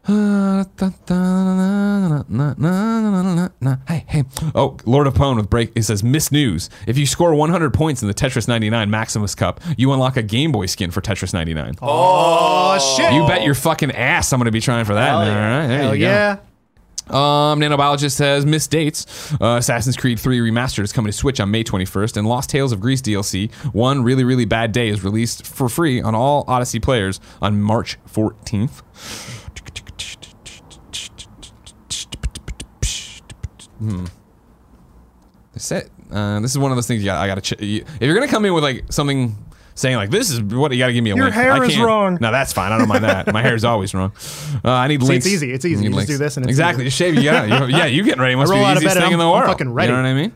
Hey. Oh, Lord of Pone with break. It says, Miss News. If you score 100 points in the Tetris 99 Maximus Cup, you unlock a Game Boy skin for Tetris 99. Oh, shit. You bet your fucking ass I'm going to be trying for that. Hell All yeah. right, there Hell you go. yeah. Nanobiologist says misdates. Assassin's Creed 3 Remastered is coming to Switch on May 21st, and Lost Tales of Greece DLC, One Really Really Bad Day, is released for free on all Odyssey players on March 14th. This is one of those things I gotta. If you're gonna come in with like something saying like this is what you gotta give me a Your link. hair I is can't- wrong. No, that's fine. I don't mind that. My hair is always wrong. I need See, links. it's easy. It's easy. I need You just links. do this and it's exactly. easy. Just shave. Yeah, you getting ready must I be roll the out of easiest bed thing in and the I'm world. fucking ready. You know what I mean?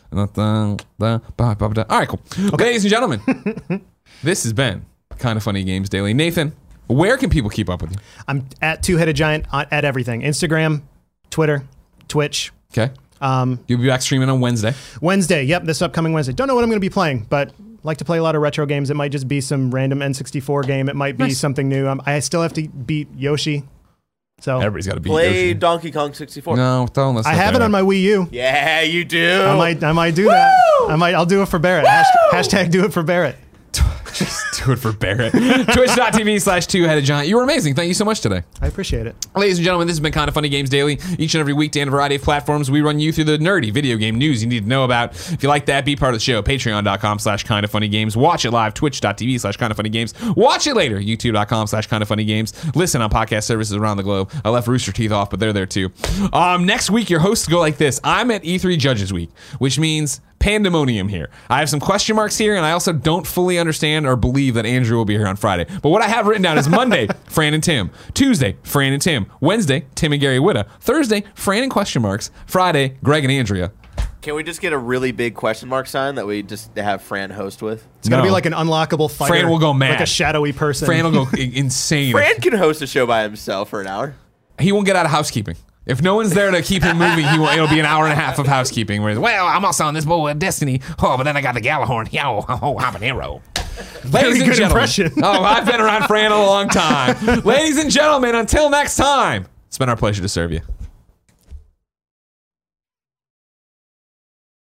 All right, cool. Ladies and gentlemen, this has been Kind of Funny Games Daily. Nathan, where can people keep up with you? I'm at Two-Headed Giant at everything. Instagram, Twitter, Twitch. Okay. You'll be back streaming on Wednesday. Wednesday, yep, this upcoming Wednesday. Don't know what I'm going to be playing, but like to play a lot of retro games. It might just be some random N64 game. It might be something new. I still have to beat Yoshi. So Everybody's got to beat Play Yoshi. Donkey Kong 64. No, don't. Let's I not have do it on my Wii U. Yeah, you do. I might do that. I'll do it for Barrett. Hashtag do it for Barrett. Just do it for Barrett. Twitch.tv/2headed giant. You were amazing. Thank you so much today. I appreciate it. Ladies and gentlemen, this has been Kind of Funny Games Daily. Each and every weekday on a variety of platforms, we run you through the nerdy video game news you need to know about. If you like that, be part of the show. Patreon.com/kindoffunnygames. Watch it live. Twitch.tv/kindoffunnygames. Watch it later. YouTube.com/kindoffunnygames. Listen on podcast services around the globe. I left Rooster Teeth off, but they're there too. Next week, your hosts go like this. I'm at E3 Judges Week, which means pandemonium here. I have some question marks here, and I also don't fully understand or believe that Andrew will be here on Friday. But what I have written down is Monday, Fran and Tim. Tuesday, Fran and Tim. Wednesday, Tim and Gary Witta. Thursday, Fran and question marks. Friday, Greg and Andrea. Can we just get a really big question mark sign that we just have Fran host with? It's going to be like an unlockable fighter. Fran will go mad. Like a shadowy person. Fran will go insane. Fran can host a show by himself for an hour. He won't get out of housekeeping. If no one's there to keep him moving, it'll be an hour and a half of housekeeping. Where, well, I'm also on this bowl of Destiny. Oh, but then I got the Galahorn. Yo, habanero. Ladies and good gentlemen. impression. Oh, I've been around Fran a long time. Ladies and gentlemen, until next time, it's been our pleasure to serve you.